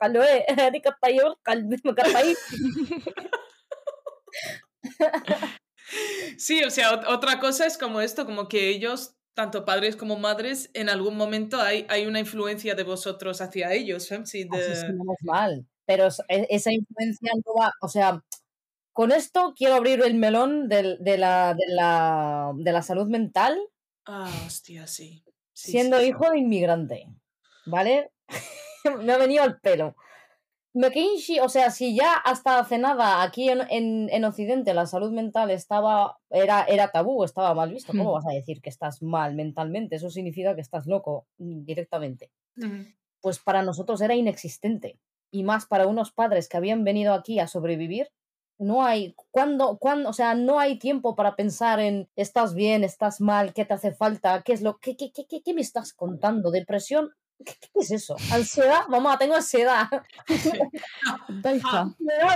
Sí, o sea, otra cosa es como esto, como que ellos, tanto padres como madres, en algún momento hay, hay una influencia de vosotros hacia ellos, ¿eh? Sí, de... Así es menos mal. Pero esa influencia no va, o sea, con esto quiero abrir el melón de, de, la, de, la, de la salud mental. Ah, hostia, sí. Sí, siendo sí, hijo de inmigrante, ¿vale? Me ha venido al pelo. McKinsey, o sea, si ya hasta hace nada aquí en, en, en Occidente la salud mental estaba, era, era tabú, estaba mal visto, ¿cómo vas a decir que estás mal mentalmente? Eso significa que estás loco directamente. Uh-huh. Pues para nosotros era inexistente. Y más para unos padres que habían venido aquí a sobrevivir. No hay, ¿cuándo, cuándo, o sea, no hay tiempo para pensar en estás bien, estás mal, qué te hace falta, qué es lo, qué, qué, qué, qué me estás contando, depresión, ¿qué, qué es eso? ¿Ansiedad? Mamá, tengo ansiedad. Deja.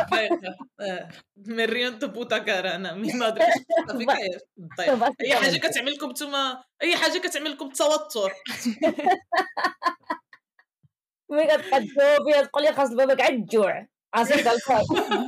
Me río en tu puta cara, أنا mi madre. أي حاجة كتعملكم نتوما أي حاجة كتعملكم توتر. مي كتقول تقول لي خاص بابك عاد الجوع. Así tal cual.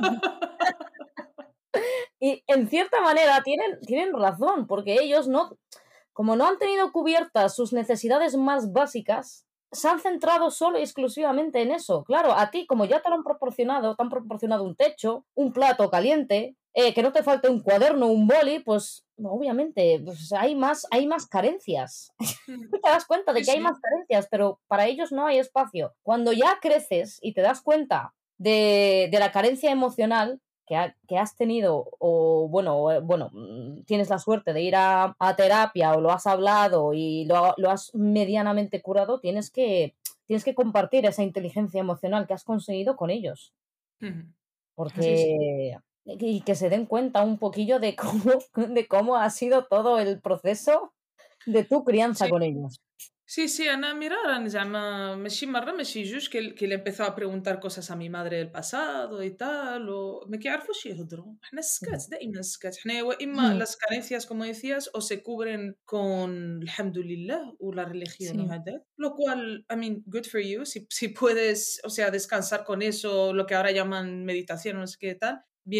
Y en cierta manera tienen, tienen razón, porque ellos no, como no han tenido cubiertas sus necesidades más básicas, se han centrado solo y exclusivamente en eso. Claro, a ti, como ya te lo han proporcionado, te han proporcionado un techo, un plato caliente, eh, que no te falte un cuaderno, un boli, pues obviamente pues, hay, más, hay más carencias. Te das cuenta de que hay más carencias, pero para ellos no hay espacio. Cuando ya creces y te das cuenta De, de la carencia emocional que, ha, que has tenido o bueno, o, bueno, tienes la suerte de ir a, a terapia o lo has hablado y lo, lo has medianamente curado, tienes que, tienes que compartir esa inteligencia emocional que has conseguido con ellos. Porque sí, sí. Y que se den cuenta un poquillo de cómo, de cómo ha sido todo el proceso de tu crianza sí. con ellos. Sí, sí, Ana, mira, زعما ماشي مرة ماشي جوج que, que le empezó a preguntar cosas a mi madre del pasado y tal, o ما كيعرفوش يهضروا. احنا سكات دائما سكات. احنا وإما las carencias, como decías, o se cubren con الحمد لله o la religión Sí. o هذا. Lo cual, I mean, good for you. Si, si puedes, o sea, descansar con eso, lo que ahora llaman meditación, no sé qué tal, bien.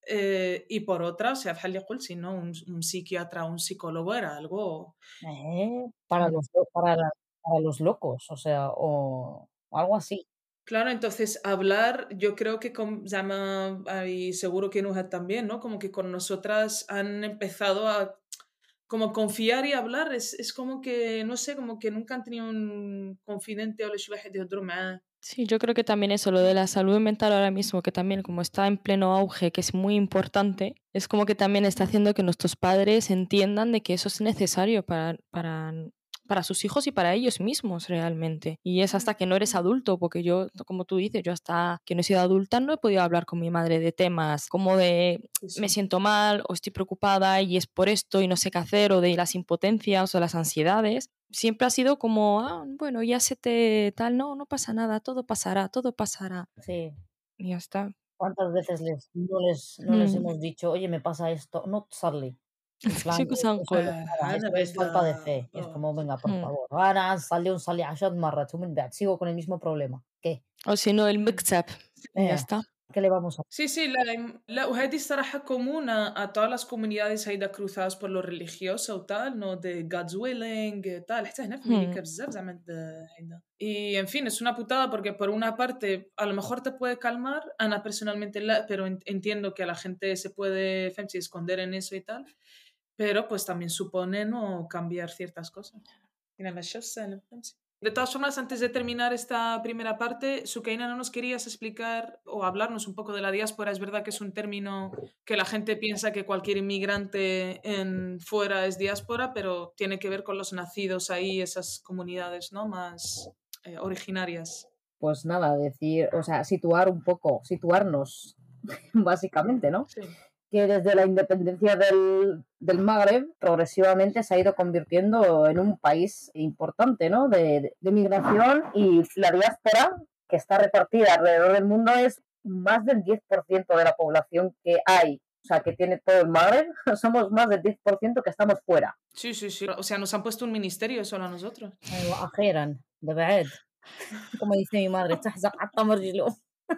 Eh, y por otra, o sea, bħal li qult, si no, un, un psiquiatra o un psicólogo era algo... Eh, para, los, para, la- para los locos, o sea, o, o algo así. Claro, entonces hablar, yo creo que con Zama, y seguro que Nuhat también, ¿no? Como que con nosotras han empezado a como confiar y hablar, es, es como que, no sé, como que nunca han tenido un confidente o شي واحد يهضروا معاه. Sí, yo creo que también eso, lo de la salud mental ahora mismo, que también como está en pleno auge, que es muy importante, es como que también está haciendo que nuestros padres entiendan de que eso es necesario para, para, para sus hijos y para ellos mismos realmente. Y es hasta que no eres adulto, porque yo, como tú dices, yo hasta que no he sido adulta no he podido hablar con mi madre de temas como de Sí, me sí. siento mal o estoy preocupada y es por esto y no sé qué hacer, o de las impotencias o las ansiedades. Siempre ha sido como, ah, bueno, ya se te tal, no, no pasa nada, todo pasará, todo pasará. Sí. Y ya está. ¿Cuántas veces les, no, les, no les Mm. hemos dicho, oye, me pasa esto? No, Charlie. En plan, شكو eso, سنقول nada, أنا eso es falta de بعدا fe. Y es آه. como, venga, por Mm. favor. Ahora نصلي ونصلي عشر مرات ومن بعد sigo con el mismo problema. ¿Qué? O si no, el mixtap. Y ya Eh, está. ¿qué le vamos a Sí, sí, la, la وهذه الصراحة común a, a todas las comunidades هيدا cruzadas por lo religioso و tal, ¿no? De God's willing, tal, حتى هنا في Hmm. أمريكا بزاف زعما د- هيدا. Y en fin, es una putada porque por una parte a lo mejor te puede calmar, Ana personalmente la, pero en- entiendo que a la gente se puede فهمتي, esconder en eso y tal, pero pues también supone no cambiar ciertas cosas. Mira, la cosa, ¿no? De todas formas, antes de terminar esta primera parte, Sukeina, ¿no nos querías explicar o hablarnos un poco de la diáspora? Es verdad que es un término que la gente piensa que cualquier inmigrante en fuera es diáspora, pero tiene que ver con los nacidos ahí, esas comunidades, ¿no? Más eh, originarias. Pues nada, decir, o sea, situar un poco, situarnos, básicamente, ¿no? Sí. Que desde la independencia del, del Magreb progresivamente se ha ido convirtiendo en un país importante, ¿no? De, de migración, y la diáspora, que está repartida alrededor del mundo, es más del diez por ciento de la población que hay, o sea, que tiene todo el Magreb. Somos más del diez por ciento que estamos fuera. Sí, sí, sí. O sea, nos han puesto un ministerio solo a nosotros. Ajeran, de verdad. Como dice mi madre, "Tahzaq hatta marjilo".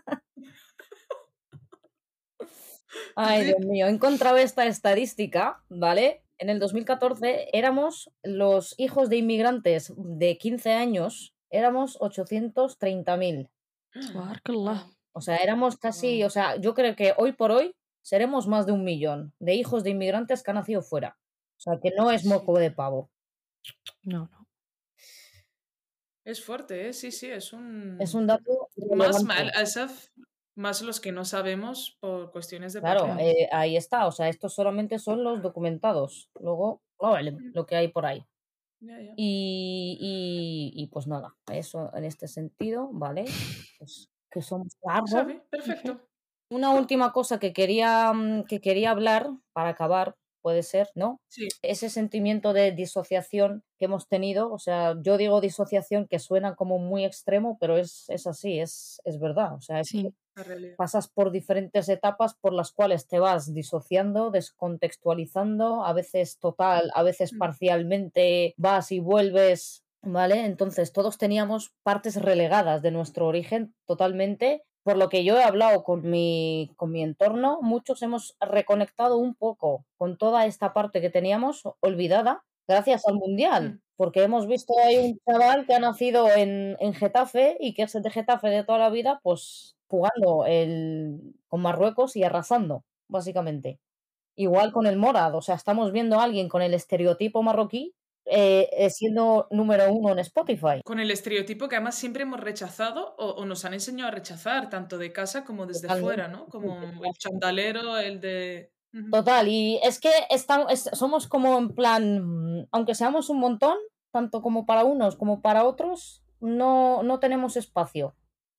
Ay, Dios mío, he encontrado esta estadística, ¿vale? En el dos mil catorce éramos los hijos de inmigrantes de quince años, éramos ochocientos treinta mil. Tabarakallah. O sea, éramos casi, Wow. o sea, yo creo que hoy por hoy seremos más de un millón de hijos de inmigrantes que han nacido fuera. O sea, que no es Sí. moco de pavo. No, no. Es fuerte, ¿eh? Sí, sí, es un... Es un dato Más relevante. mal, Asaf, más los que no sabemos por cuestiones de Claro, papel. eh, ahí está. O sea, estos solamente son los documentados. Luego, vale, lo que hay por ahí. Ya, ya. Y, y, y pues nada, eso en este sentido, ¿vale? Pues que somos largos. Sabe, perfecto. Una última cosa que quería, mm, que quería hablar para acabar, puede ser, ¿no? Sí, Ese sentimiento de disociación que hemos tenido, o sea, yo digo disociación que suena como muy extremo, pero es, es así, es, es verdad. O sea, es que Sí. la realidad. pasas por diferentes etapas por las cuales te vas disociando, descontextualizando, a veces total, a veces Mm. parcialmente, vas y vuelves, ¿vale? Entonces todos teníamos partes relegadas de nuestro origen totalmente. Por lo que yo he hablado con mi, con mi entorno, muchos hemos reconectado un poco con toda esta parte que teníamos olvidada gracias al Mundial, Mm. porque hemos visto ahí un chaval que ha nacido en, en Getafe y que es de Getafe de toda la vida, pues jugando el, con Marruecos y arrasando, básicamente. Igual con el Morad, o sea, estamos viendo a alguien con el estereotipo marroquí eh, eh, siendo número uno en Spotify. Con el estereotipo que además siempre hemos rechazado o, o nos han enseñado a rechazar, tanto de casa como desde Totalmente. fuera, ¿no? Como el chandalero, el de... Ujú. Total, y es que estamos, es- somos como en plan, mm, aunque seamos un montón, tanto como para unos como para otros, no, no tenemos espacio.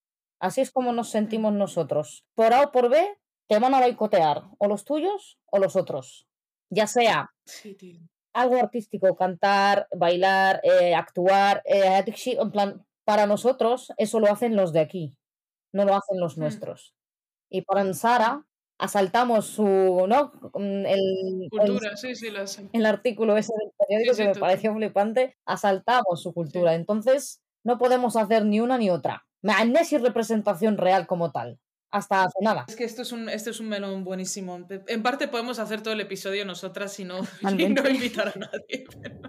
Así es como nos sentimos nosotros. Por A o por B, te van a boicotear, o los tuyos o los otros. Ya sea Sí, tío. algo artístico, cantar, bailar, eh, actuar, eh, هذيك الشيء, en plan, para nosotros eso lo hacen los de aquí, no lo hacen los Mm. nuestros. Y para Nsara asaltamos su, ¿no? Mm, El, el, Cultura, sí, sí, las... el artículo ese del periódico Sí, que sí, me total. pareció flipante, asaltamos su cultura. Entonces no podemos hacer ni una ni otra. مع الناس sin representación real como tal. hasta hace nada. Es que esto es un, esto es un melón buenísimo. En parte podemos hacer todo el episodio nosotras y no, y Totalmente. no invitar a nadie. pero-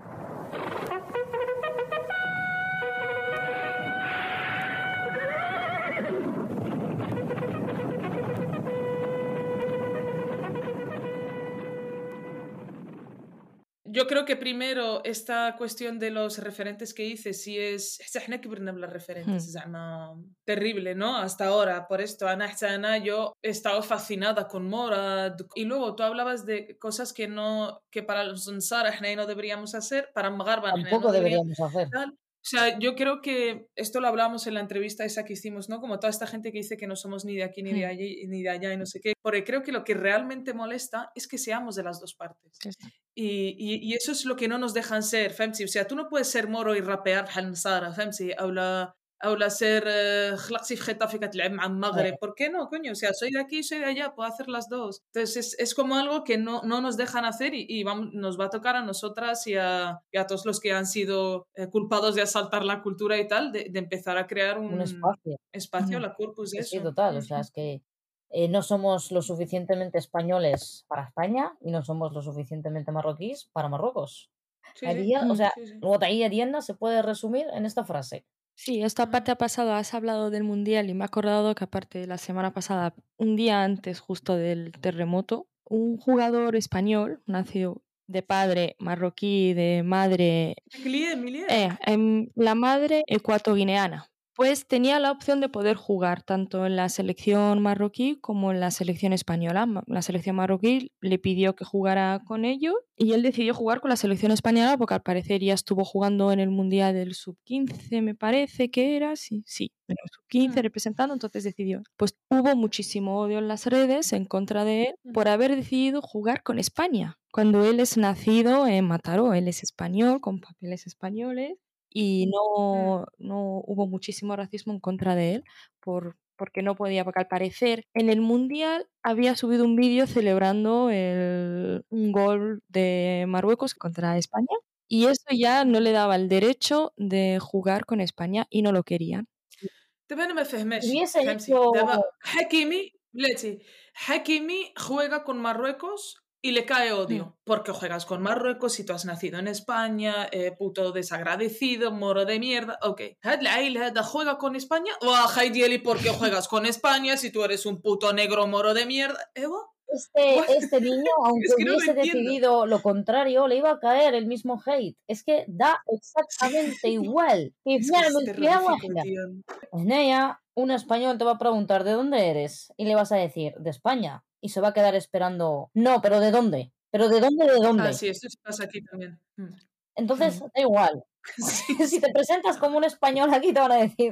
Yo creo que primero esta cuestión de los referentes que hice sí es احنا كبرنا بلا referentes Hmm. زعما terrible, ¿no? Hasta ahora, por esto Ana Ana, yo he estado fascinada con Morad y luego tú hablabas de cosas que no que para los Ansar احنا no deberíamos hacer, para Magarba احنا Tampoco no deberíamos deberíamos hacer. tal. O sea, yo creo que esto lo hablábamos en la entrevista esa que hicimos, ¿no? Como toda esta gente que dice que no somos ni de aquí ni de Hmm. allí ni de allá y no sé qué. Porque creo que lo que realmente molesta es que seamos de las dos partes. Ya está. Y, y, y eso es lo que no nos dejan ser, فهمتي? O sea, tú no puedes ser moro y rapear بحال نصارى, فهمتي? أو لا أو لا ser eh, خلقتي في خطافي كتلعب مع المغرب. ¿Por qué no, coño? O sea, soy de aquí, soy de allá, puedo hacer las dos. Entonces es, es como algo que no, no nos dejan hacer y, y vamos, nos va a tocar a nosotras y a, y a todos los que han sido eh, culpados de asaltar la cultura y tal, de, de empezar a crear un, Un espacio. espacio, Ujú. la corpus de Sí, sí, eso. total. O sea, es que eh, no somos lo suficientemente españoles para España y no somos lo suficientemente marroquíes para Marruecos. Sí, sí. Haría- o Mm. sea, Sí, sí. Wataí Ariana se puede resumir en esta frase. Sí, esta parte ha pasado, has hablado del Mundial y me he acordado que aparte la semana pasada, un día antes justo del terremoto, un jugador español, nacido de padre marroquí, de madre, Milie, Milie. eh, em, la madre ecuatoguineana, pues tenía la opción de poder jugar tanto en la selección marroquí como en la selección española. Ma- La selección marroquí le pidió que jugara con ellos y él decidió jugar con la selección española porque al parecer ya estuvo jugando en el Mundial del sub quince, me parece que era, sí, sí, en el sub quince Mm. representando, entonces decidió. Pues hubo muchísimo odio en las redes en contra de él por haber decidido jugar con España, cuando él es nacido en Mataró, él es español, con papeles españoles y no, no hubo muchísimo racismo en contra de él por, porque no podía, porque al parecer en el Mundial había subido un vídeo celebrando el, un gol de Marruecos contra España y eso ya no le daba el derecho de jugar con España y no lo querían. دابا انا ما فهماش Hubiese فهمتي hecho دابا حكيمي بلاتي حكيمي juega con Marruecos y le cae odio porque juegas con Marruecos y tú has nacido en España eh, puto desagradecido moro de mierda ok هاد العيل هذا juega con España واخا ديالي porque juegas con España si tú eres un puto negro moro de mierda ايوا este, What? este niño, aunque Es que no lo hubiese entiendo. decidido lo contrario, le iba a caer el mismo hate. Es que da exactamente igual. Que Es que es يعمل فيها terrorífico, واحدة. tío. Hneya, un español te va a preguntar ¿de dónde eres? Y le vas a decir de España. Y se va a quedar esperando, no, pero ¿de dónde? ¿Pero de dónde? ¿De dónde? Ah, sí, esto pasa aquí también. Mm. Entonces, Mm. da igual. Sí, Si te presentas como un español aquí, te van a decir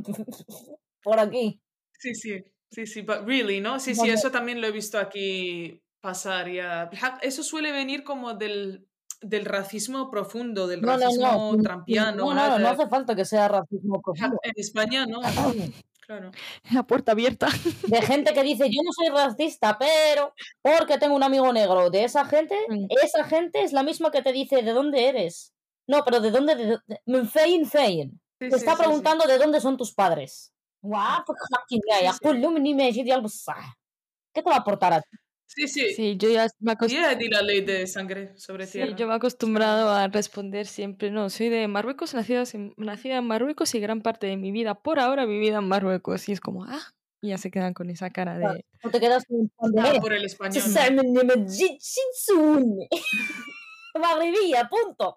por aquí. sí, sí, sí, sí, but really, ¿no? Sí, sí, ¿Dónde? eso también lo he visto aquí pasar ya. Eso suele venir como del, del racismo profundo, del No, no, no. racismo sin- sin- trampiano. No, no, no hace falta que sea racismo profundo. En España, ¿no? Claro. La puerta abierta. De gente que dice, yo no soy racista, pero porque tengo un amigo negro. De esa gente, Mm. esa gente es la misma que te dice, ¿de dónde eres? No, pero ¿de dónde? De, de, fein, fein. Sí, Te sí, está sí, preguntando de dónde son tus padres. Guau, pues, Sí, sí. كلهم اللي ماشي ديال بصح. ¿Qué te va a aportar a ti? Sí, sí. Sí, yo ya me acost- Y ya di la ley de sangre sobre sí, tierra. yo me he acostumbrado a responder siempre, no, soy de Marruecos, nacida en, nacida en Marruecos y gran parte de mi vida, por ahora, vivida en Marruecos. Y es como, ah, y ya se quedan con esa cara de... No te quedas con un de Ah, por el español. تستعملني ما تجي تسولني مغربية punto.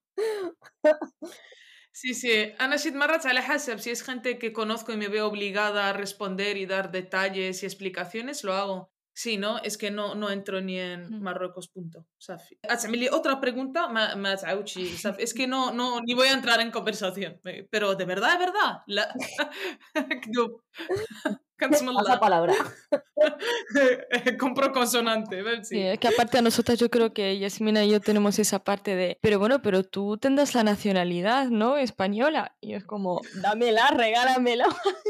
Sí, sí. أنا شد مرات على حسب si es gente que conozco y me veo obligada a responder y dar detalles y explicaciones, lo hago. Si no, es que no, no entro ni en Mm. Marruecos, punto. صافي. هتعملي otra pregunta, ما, ما تعاودش صافي. Es que no, no, ni voy a entrar en conversación. Pero de verdad, de verdad. لا. كذوب. كنسم Pasa الله. palabra. Compro consonante. Sí, es que aparte a nosotras yo creo que Yasmina y yo tenemos esa parte de, pero bueno, pero tú tendrás la nacionalidad, ¿no? Española. Y es como, dámela, regálamela.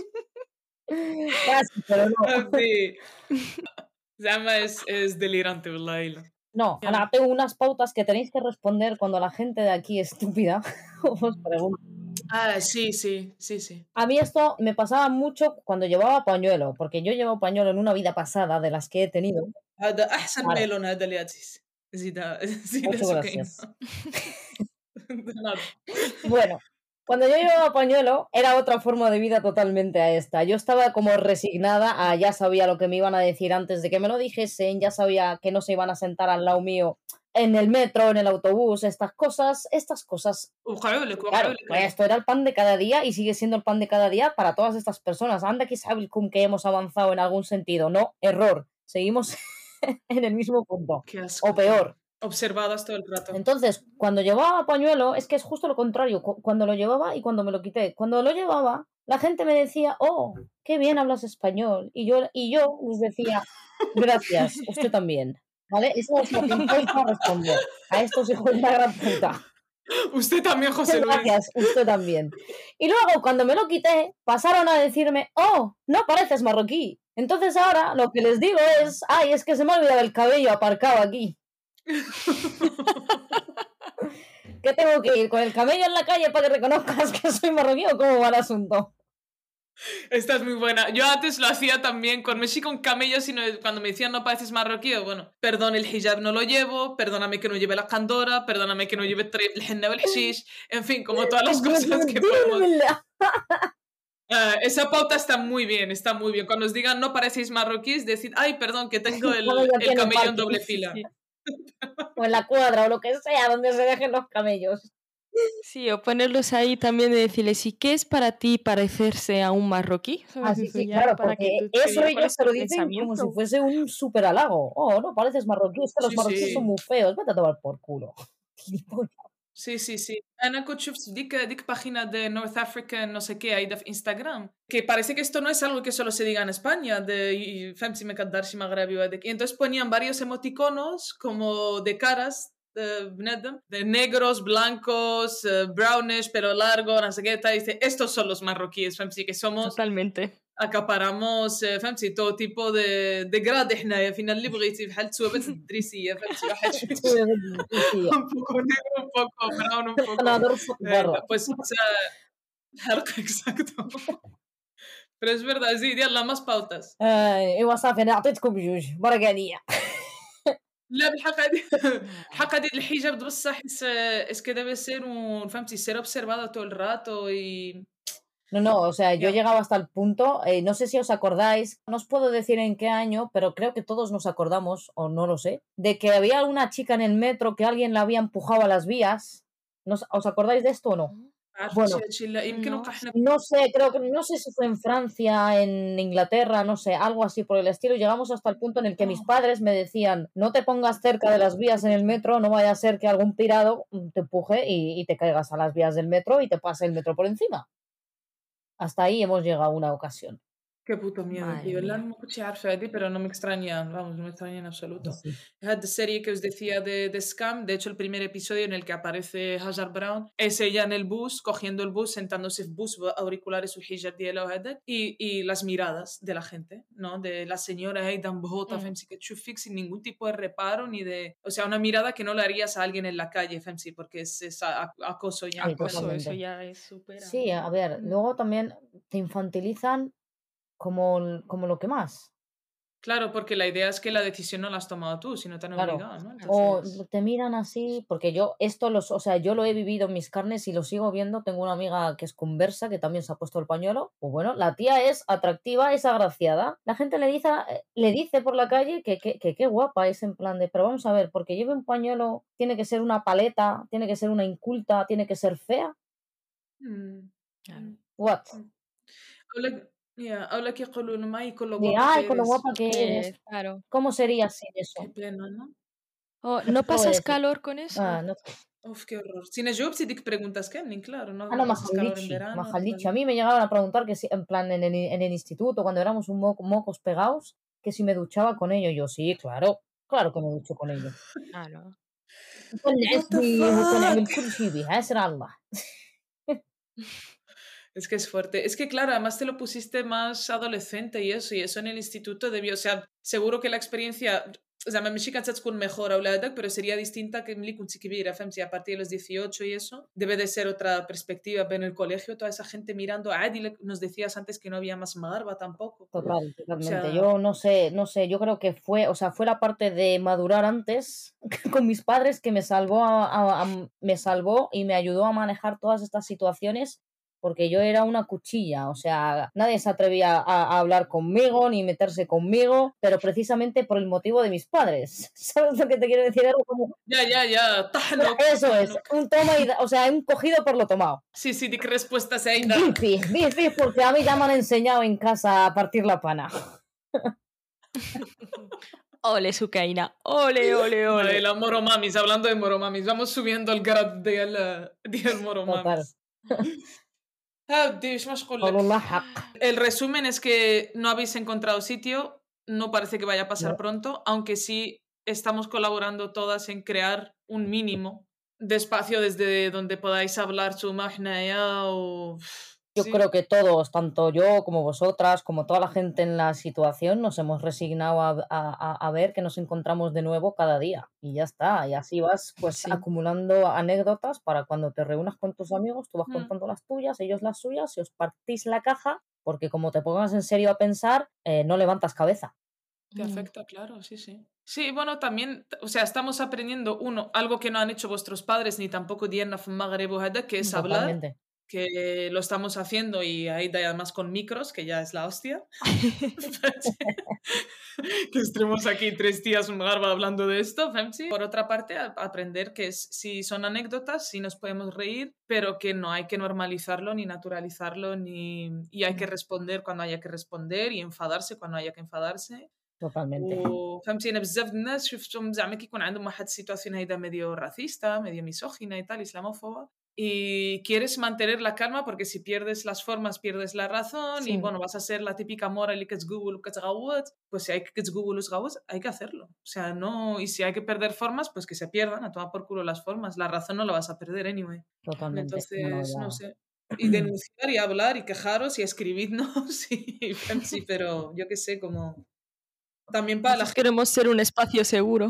Casi, pero no. Sí. Zama es, es delirante, والله. No, Ana, tengo unas pautas que tenéis que responder cuando la gente de aquí estúpida os pregunta. Ah, sí, sí, sí, sí. A mí esto me pasaba mucho cuando llevaba pañuelo, porque yo llevo pañuelo en una vida pasada de las que he tenido. هذا أحسن Claro, ميلون هذا اللي عزيز. زيدا زيدا muchas سكينة. gracias. De nada. Bueno, cuando yo llevaba pañuelo era otra forma de vida totalmente a esta. Yo estaba como resignada a ya sabía lo que me iban a decir antes de que me lo dijesen, ya sabía que no se iban a sentar al lado mío en el metro, en el autobús, estas cosas, estas cosas. وقعوا لك Claro, وقعوا لك pues هذا. esto era el pan de cada día y sigue siendo el pan de cada día para todas estas personas. Anda que sabe que hemos avanzado en algún sentido. No, error. Seguimos en el mismo punto. Qué asco, O peor. Observadas todo el rato. Entonces, cuando llevaba pañuelo, es que es justo lo contrario. cu- Cuando lo llevaba y cuando me lo quité. Cuando lo llevaba, la gente me decía, oh, qué bien hablas español. Y yo, y yo les decía, gracias, usted también. ¿Vale? Eso es lo que empiezo a responder a estos hijos de la gran puta. Usted también, José Luis. Gracias, usted también. Y luego, cuando me lo quité, pasaron a decirme, oh, no pareces marroquí. Entonces ahora lo que les digo es, ay, es que se me ha olvidado el cabello aparcado aquí. ¿Qué tengo que ir con el camello en la calle para que reconozcas que soy marroquí o cómo va el asunto? Esta es muy buena. Yo antes lo hacía también con Messi con camellos, sino cuando me decían no pareces marroquí, o bueno, perdón, el hijab no lo llevo, perdóname que no lleve la candora, perdóname que no lleve tre- el henna o el hashish, en fin, como todas las cosas que podemos. Ah, esa pauta está muy bien, está muy bien. Cuando os digan no parecéis marroquíes, decid, ay, perdón, que tengo el, Camello el tiene camello en parking. doble fila. Sí. O en la cuadra o lo que sea, donde se dejen los camellos. Sí, o ponerlos ahí también de decirles, ¿y qué es para ti parecerse a un marroquí? ¿Sabes? Así Eso sí, ya claro, para que porque tú te eso diga cuál ellos es te tu lo dicen como si pensamiento. fuese un súper halago. Oh, no, pareces marroquí, es que los Sí, marroquíes son sí. muy feos, vete a tomar por culo. Sí, sí, sí. أنا كنت شفت ديك ديك página de North African no sé qué ahí de Instagram que parece que esto no es algo que solo se diga en España de y- فهمتي ما كدارش مغربي وهذاك. Y entonces ponían varios emoticonos como de caras de بنادم de negros, blancos, eh, brownish, pelo largo, no sé qué tal. Dice, estos son los marroquíes, فهمتي que somos Totalmente. acaparamos eh, فهمتي todo tipo de de grade حنايا فينا اللي بغيتي بحال التوابات الدريسية فهمتي واحد شوية un poco negro, un poco brown, un poco Ganador su- eh, barro. pues o sea, حرقة exacto. Pero es verdad, sí, يلا más pautas. آه، ايوا صافي انا عطيتكم بجوج برقانيه. لا بالحق هذه الحق هذه الحجاب بصح es, es que debe ser un فهمتي ser observado todo el rato y No, no, o sea, yo Ya. llegaba hasta el punto, eh, no sé si os acordáis, no os puedo decir en qué año, pero creo que todos nos acordamos, o no lo sé, de que había una chica en el metro que alguien la había empujado a las vías. ¿Nos- ¿Os acordáis de esto o no? عارفة Bueno, شي هادشي لا يمكن No. وقع حنا no sé, creo que no sé si fue en Francia, en Inglaterra, no sé, algo así por el estilo. Llegamos hasta el punto en el que mis padres me decían, no te pongas cerca de las vías en el metro, no vaya a ser que algún pirado mm, te empuje y, y te caigas a las vías del metro y te pase el metro por encima. Hasta ahí hemos llegado una ocasión. Qué puto miedo, Madre tío. La mía. no كنتش عارفة هذه, pero no me extraña, vamos, no me extraña en absoluto. Sí. Esta serie que os decía de, de Scam, de hecho el primer episodio en el que aparece Hajar Brown es ella en el bus, cogiendo el bus, sentándose en bus, auriculares والحجاب ديالها وهذا y, y las miradas de la gente, ¿no? De la señora هيدا مبهوطة Mm. فهمتي كتشوف فيك sin ningún tipo de reparo ni de... O sea, una mirada que no le harías a alguien en la calle, فهمتي, porque es, es a- acoso ya. Sí, Acoso, eso totalmente. ya es súper. Sí, a ver, Mm. luego también te infantilizan como, l- como lo que más. Claro, porque la idea es que la decisión no la has tomado tú, sino te han Claro. obligado, ¿no? O Entonces... te miran así, porque yo esto los, o sea, yo lo he vivido en mis carnes y lo sigo viendo. Tengo una amiga que es conversa, que también se ha puesto el pañuelo. Pues bueno, la tía es atractiva, es agraciada. La gente le dice, le dice por la calle que qué que, qué guapa es, en plan de, pero vamos a ver, porque lleve un pañuelo, tiene que ser una paleta, tiene que ser una inculta, tiene que ser fea. Mm. Claro. Mm. What? Habla, ya, habla que يقولون ما con lo De, guapa ay, que con lo eres. guapa que eres. Eh, claro. ¿Cómo serías sin Qué eso? pena, ¿no? Oh, ¿Qué ¿no te puedo pasas decir? calor con eso? Ah, no. Uf, qué horror. Si no yo, si te preguntas qué, ni claro, no, Ah, no no, pasas calor en Mahaldichi, verano. Mahaldichi. tal. A mí me llegaban a preguntar que si, en plan, en el, en el instituto, cuando éramos un mo- mocos pegados, que si me duchaba con ellos. Yo, sí, claro, claro que me ducho con ellos. Claro. وكون نعس What the بيه وكون نعمل fuck? كل شيء بيه أسرع الله. Es que es fuerte. Es que claro, además te lo pusiste más adolescente y eso, y eso en el instituto debió, o sea, seguro que la experiencia زعما ماشي كانت تكون mejor أولادك pero sería distinta que ملي كنتي كبيرة فهمتي a partir de los dieciocho y eso debe de ser otra perspectiva en el colegio toda esa gente mirando عادي nos decías antes que no había más magarba tampoco Total, totalmente. o sea, yo no sé, no sé, yo creo que fue, o sea, fue la parte de madurar antes con mis padres que me salvó a, a, a, me salvó y me ayudó a manejar todas estas situaciones porque yo era una cuchilla, o sea, nadie se atrevía a, a hablar conmigo ni meterse conmigo, pero precisamente por el motivo de mis padres. ¿Sabes lo que te quiero decir? Era como... Ya, ya, ya, tajno. Eso es, un toma y da, o sea, un cogido por lo tomado. Sí, sí, di que respuesta se ainda. Bifi, bifi, porque a mí ya me han enseñado en casa a partir la pana. Ole, Sukaina. Ole, ole, ole. La moromamis, hablando de moromamis, vamos subiendo el grad del, del moromamis. El resumen es que no habéis encontrado sitio, no parece que vaya a pasar no. pronto, aunque sí estamos colaborando todas en crear un mínimo de espacio desde donde podáis hablar su magna o... Yo sí. creo que todos, tanto yo como vosotras, como toda la gente en la situación, nos hemos resignado a, a, a ver que nos encontramos de nuevo cada día. Y ya está. Y así vas pues sí. acumulando anécdotas para cuando te reúnas con tus amigos, tú vas mm. contando las tuyas, ellos las suyas, y os partís la caja, porque como te pongas en serio a pensar, eh, no levantas cabeza. Te afecta, claro, sí, sí. Sí, bueno, también, o sea, estamos aprendiendo, uno, algo que no han hecho vuestros padres, ni tampoco Diana Magreb, que es Totalmente. hablar. Que lo estamos haciendo y ahí además con micros, que ya es la hostia. Que estemos aquí tres días un garba hablando de esto. ¿sí? Por otra parte, a aprender que es, si son anécdotas, sí nos podemos reír, pero que no hay que normalizarlo ni naturalizarlo ni, y hay que responder cuando haya que responder y enfadarse cuando haya que enfadarse. Totalmente. وفهمتي انا بزاف الناس شفتهم زعما كيكون عندهم واحد السيتواسيون هيدا medio racista, medio misógina y tal, islamófoba. Y quieres mantener la calma porque si pierdes las formas pierdes la razón sí. y bueno, vas a ser la típica mora اللي كتقول وكتغوت, pues si hay que كتقول وتغوت hay que hacerlo. O sea, no, y si hay que perder formas, pues que se pierdan, a tomar por culo las formas. La razón no la vas a perder anyway. Totalmente. Entonces, no, no sé. Y denunciar y hablar y quejaros y escribidnos y sí, pero yo qué sé, como también para la gente. Queremos ser un espacio seguro.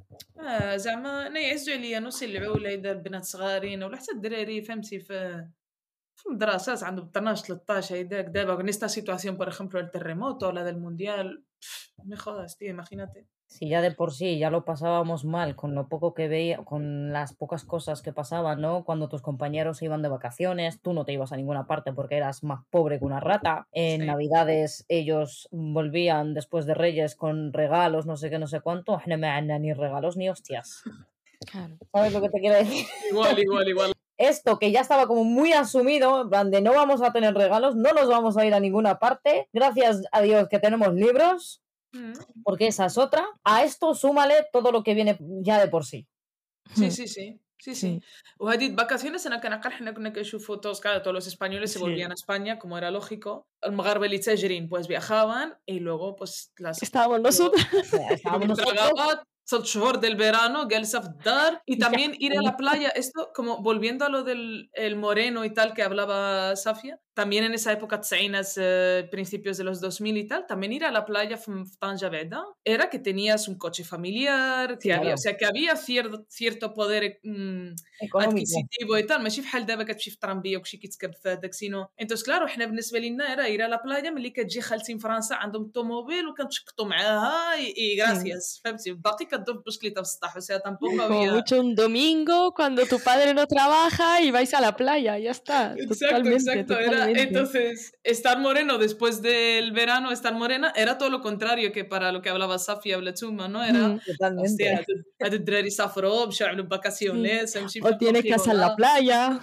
آه زعما انا يعزوا عليا نوصلوا ولا اذا البنات صغارين ولا حتى الدراري فهمتي في في المدرسة عندهم اثناش ثلاثطاش هيداك دابا con esta situación por ejemplo el terremoto o la del mundial me jodas tío imagínate. Si ya de por sí ya lo pasábamos mal con lo poco que veía, con las pocas cosas que pasaban, ¿no? Cuando tus compañeros se iban de vacaciones, tú no te ibas a ninguna parte porque eras más pobre que una rata. En sí. Navidades ellos volvían después de Reyes con regalos, no sé qué, no sé cuánto. No me ni regalos ni hostias. Claro. ¿Sabes lo que te quiero decir? Igual, igual, igual. Esto que ya estaba como muy asumido, en plan de no vamos a tener regalos, no nos vamos a ir a ninguna parte. Gracias a Dios que tenemos libros. Porque esa es otra. A esto súmale todo lo que viene ya de por sí. Sí, sí, sí. Sí, sí. وهذه vacaciones انا كنعقل حنا كنا كنشوفوا todos, claro, todos los españoles se volvían a España como era lógico. المغاربه اللي تاجرين pues viajaban y luego pues las estábamos nosotros. Estábamos nosotros. ثلاث شهور del verano جالسه في الدار y también ir a la playa, esto como volviendo a lo del el moreno y tal que hablaba Safia, también en esa época tsaínas, eh, principios de los dos mil y tal, también ir a la playa في طنجة بعدا era que tenías un coche familiar, que claro. había, o sea, que había cierto, cierto poder mm, adquisitivo y tal, ماشي بحال دابا كتمشي في طرامبيه وكلشي كيتكب في هذاك سينو. entonces claro احنا بالنسبه لنا era ir a la playa ملي كتجي خالتي من فرنسا عندهم الطوموبيل وكنتشقطوا معاها y gracias فهمتي باقي كدور ببسكليته في السطح, o sea, tampoco había mucho un domingo cuando tu padre no trabaja y vais a la playa, ya está. Exacto, totalmente, exacto. totalmente. Era, entonces, estar moreno después del verano, estar morena, era todo lo contrario que para lo que hablaba Safia o Lechuma, ¿no? Era, totalmente. هاد الدراري سافروا مشاو عملوا vacaciones, o tienes casa en la playa.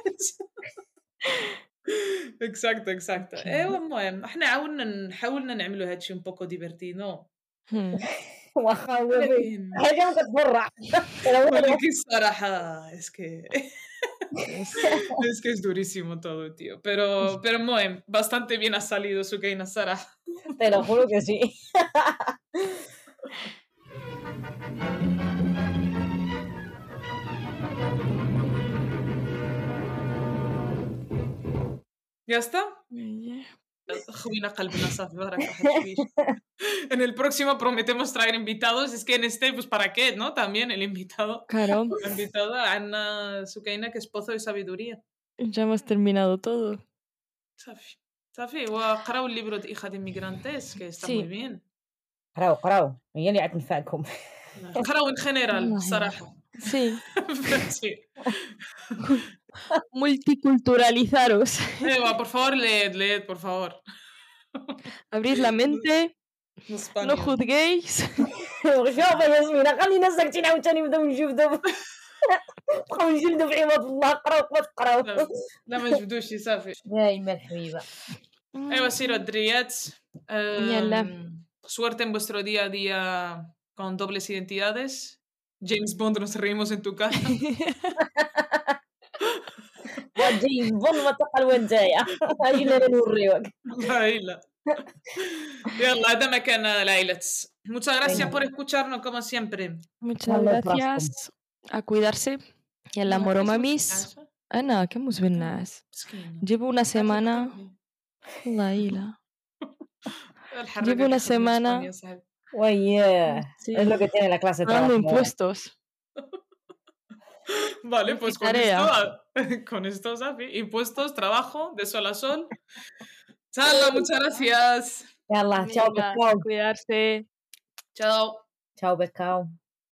Exacto, exacto. ايوا المهم احنا عاولنا نحاولنا نعملوا هادشي un poco divertido. ولكن حاجه كتفرح. ولكن الصراحه es que es que es durísimo todo, tío. Pero, pero Moem, bastante bien ha salido Sukaina Sara. Te lo juro que sí. ¿Ya está? خوينا قلبنا صافي بارك الله فيك. En el próximo prometemos traer invitados. Es que en este, pues para qué, ¿no? También el invitado. Claro, El invitado, Ana Sukeina, que es pozo de sabiduría. ya hemos terminado todo. صافي صافي وقراو الليبرو د hija de inmigrantes que está Sí. muy bien. قراو قراو هي اللي عتنفعكم. قراو en general والله. الصراحة. Sí, Sí. multiculturalizaros. Eva, por favor, leed, leed, por favor. Abrid la mente, No no Spaniard. juzguéis. شوف يا ياسمينة خلينا ساكتين عاوتاني نبداو نجبدو بقاو نجلدو في عباد الله قراو ما تقراو. لا, لا ما نجبدوش صافي. يا إما الحبيبة. ايوا سيروا الدريات. يلا. Em, Suerte en vuestro día a día con dobles identidades. James Bond, nos reímos en tu cara. يا جيمس بوند ما تقل وين جاية. أجينا نوريوك. لا إلا. يلا هذا مكان العائلة. Muchas gracias por escucharnos como siempre. Muchas الله gracias. A cuidarse. Y el amor mamis. أنا كموز بالناس. Llevo una semana. والله إلا. Llevo una semana. وياه Sí. es lo que tiene la clase de Pagando trabajo. impuestos. Vale, pues con Tarea. esto, con esto, Safi, impuestos, trabajo, de sol a sol. Chala, muchas gracias. يلا تشاو Venga, pescado. cuidarse. Chao. تشاو pescado.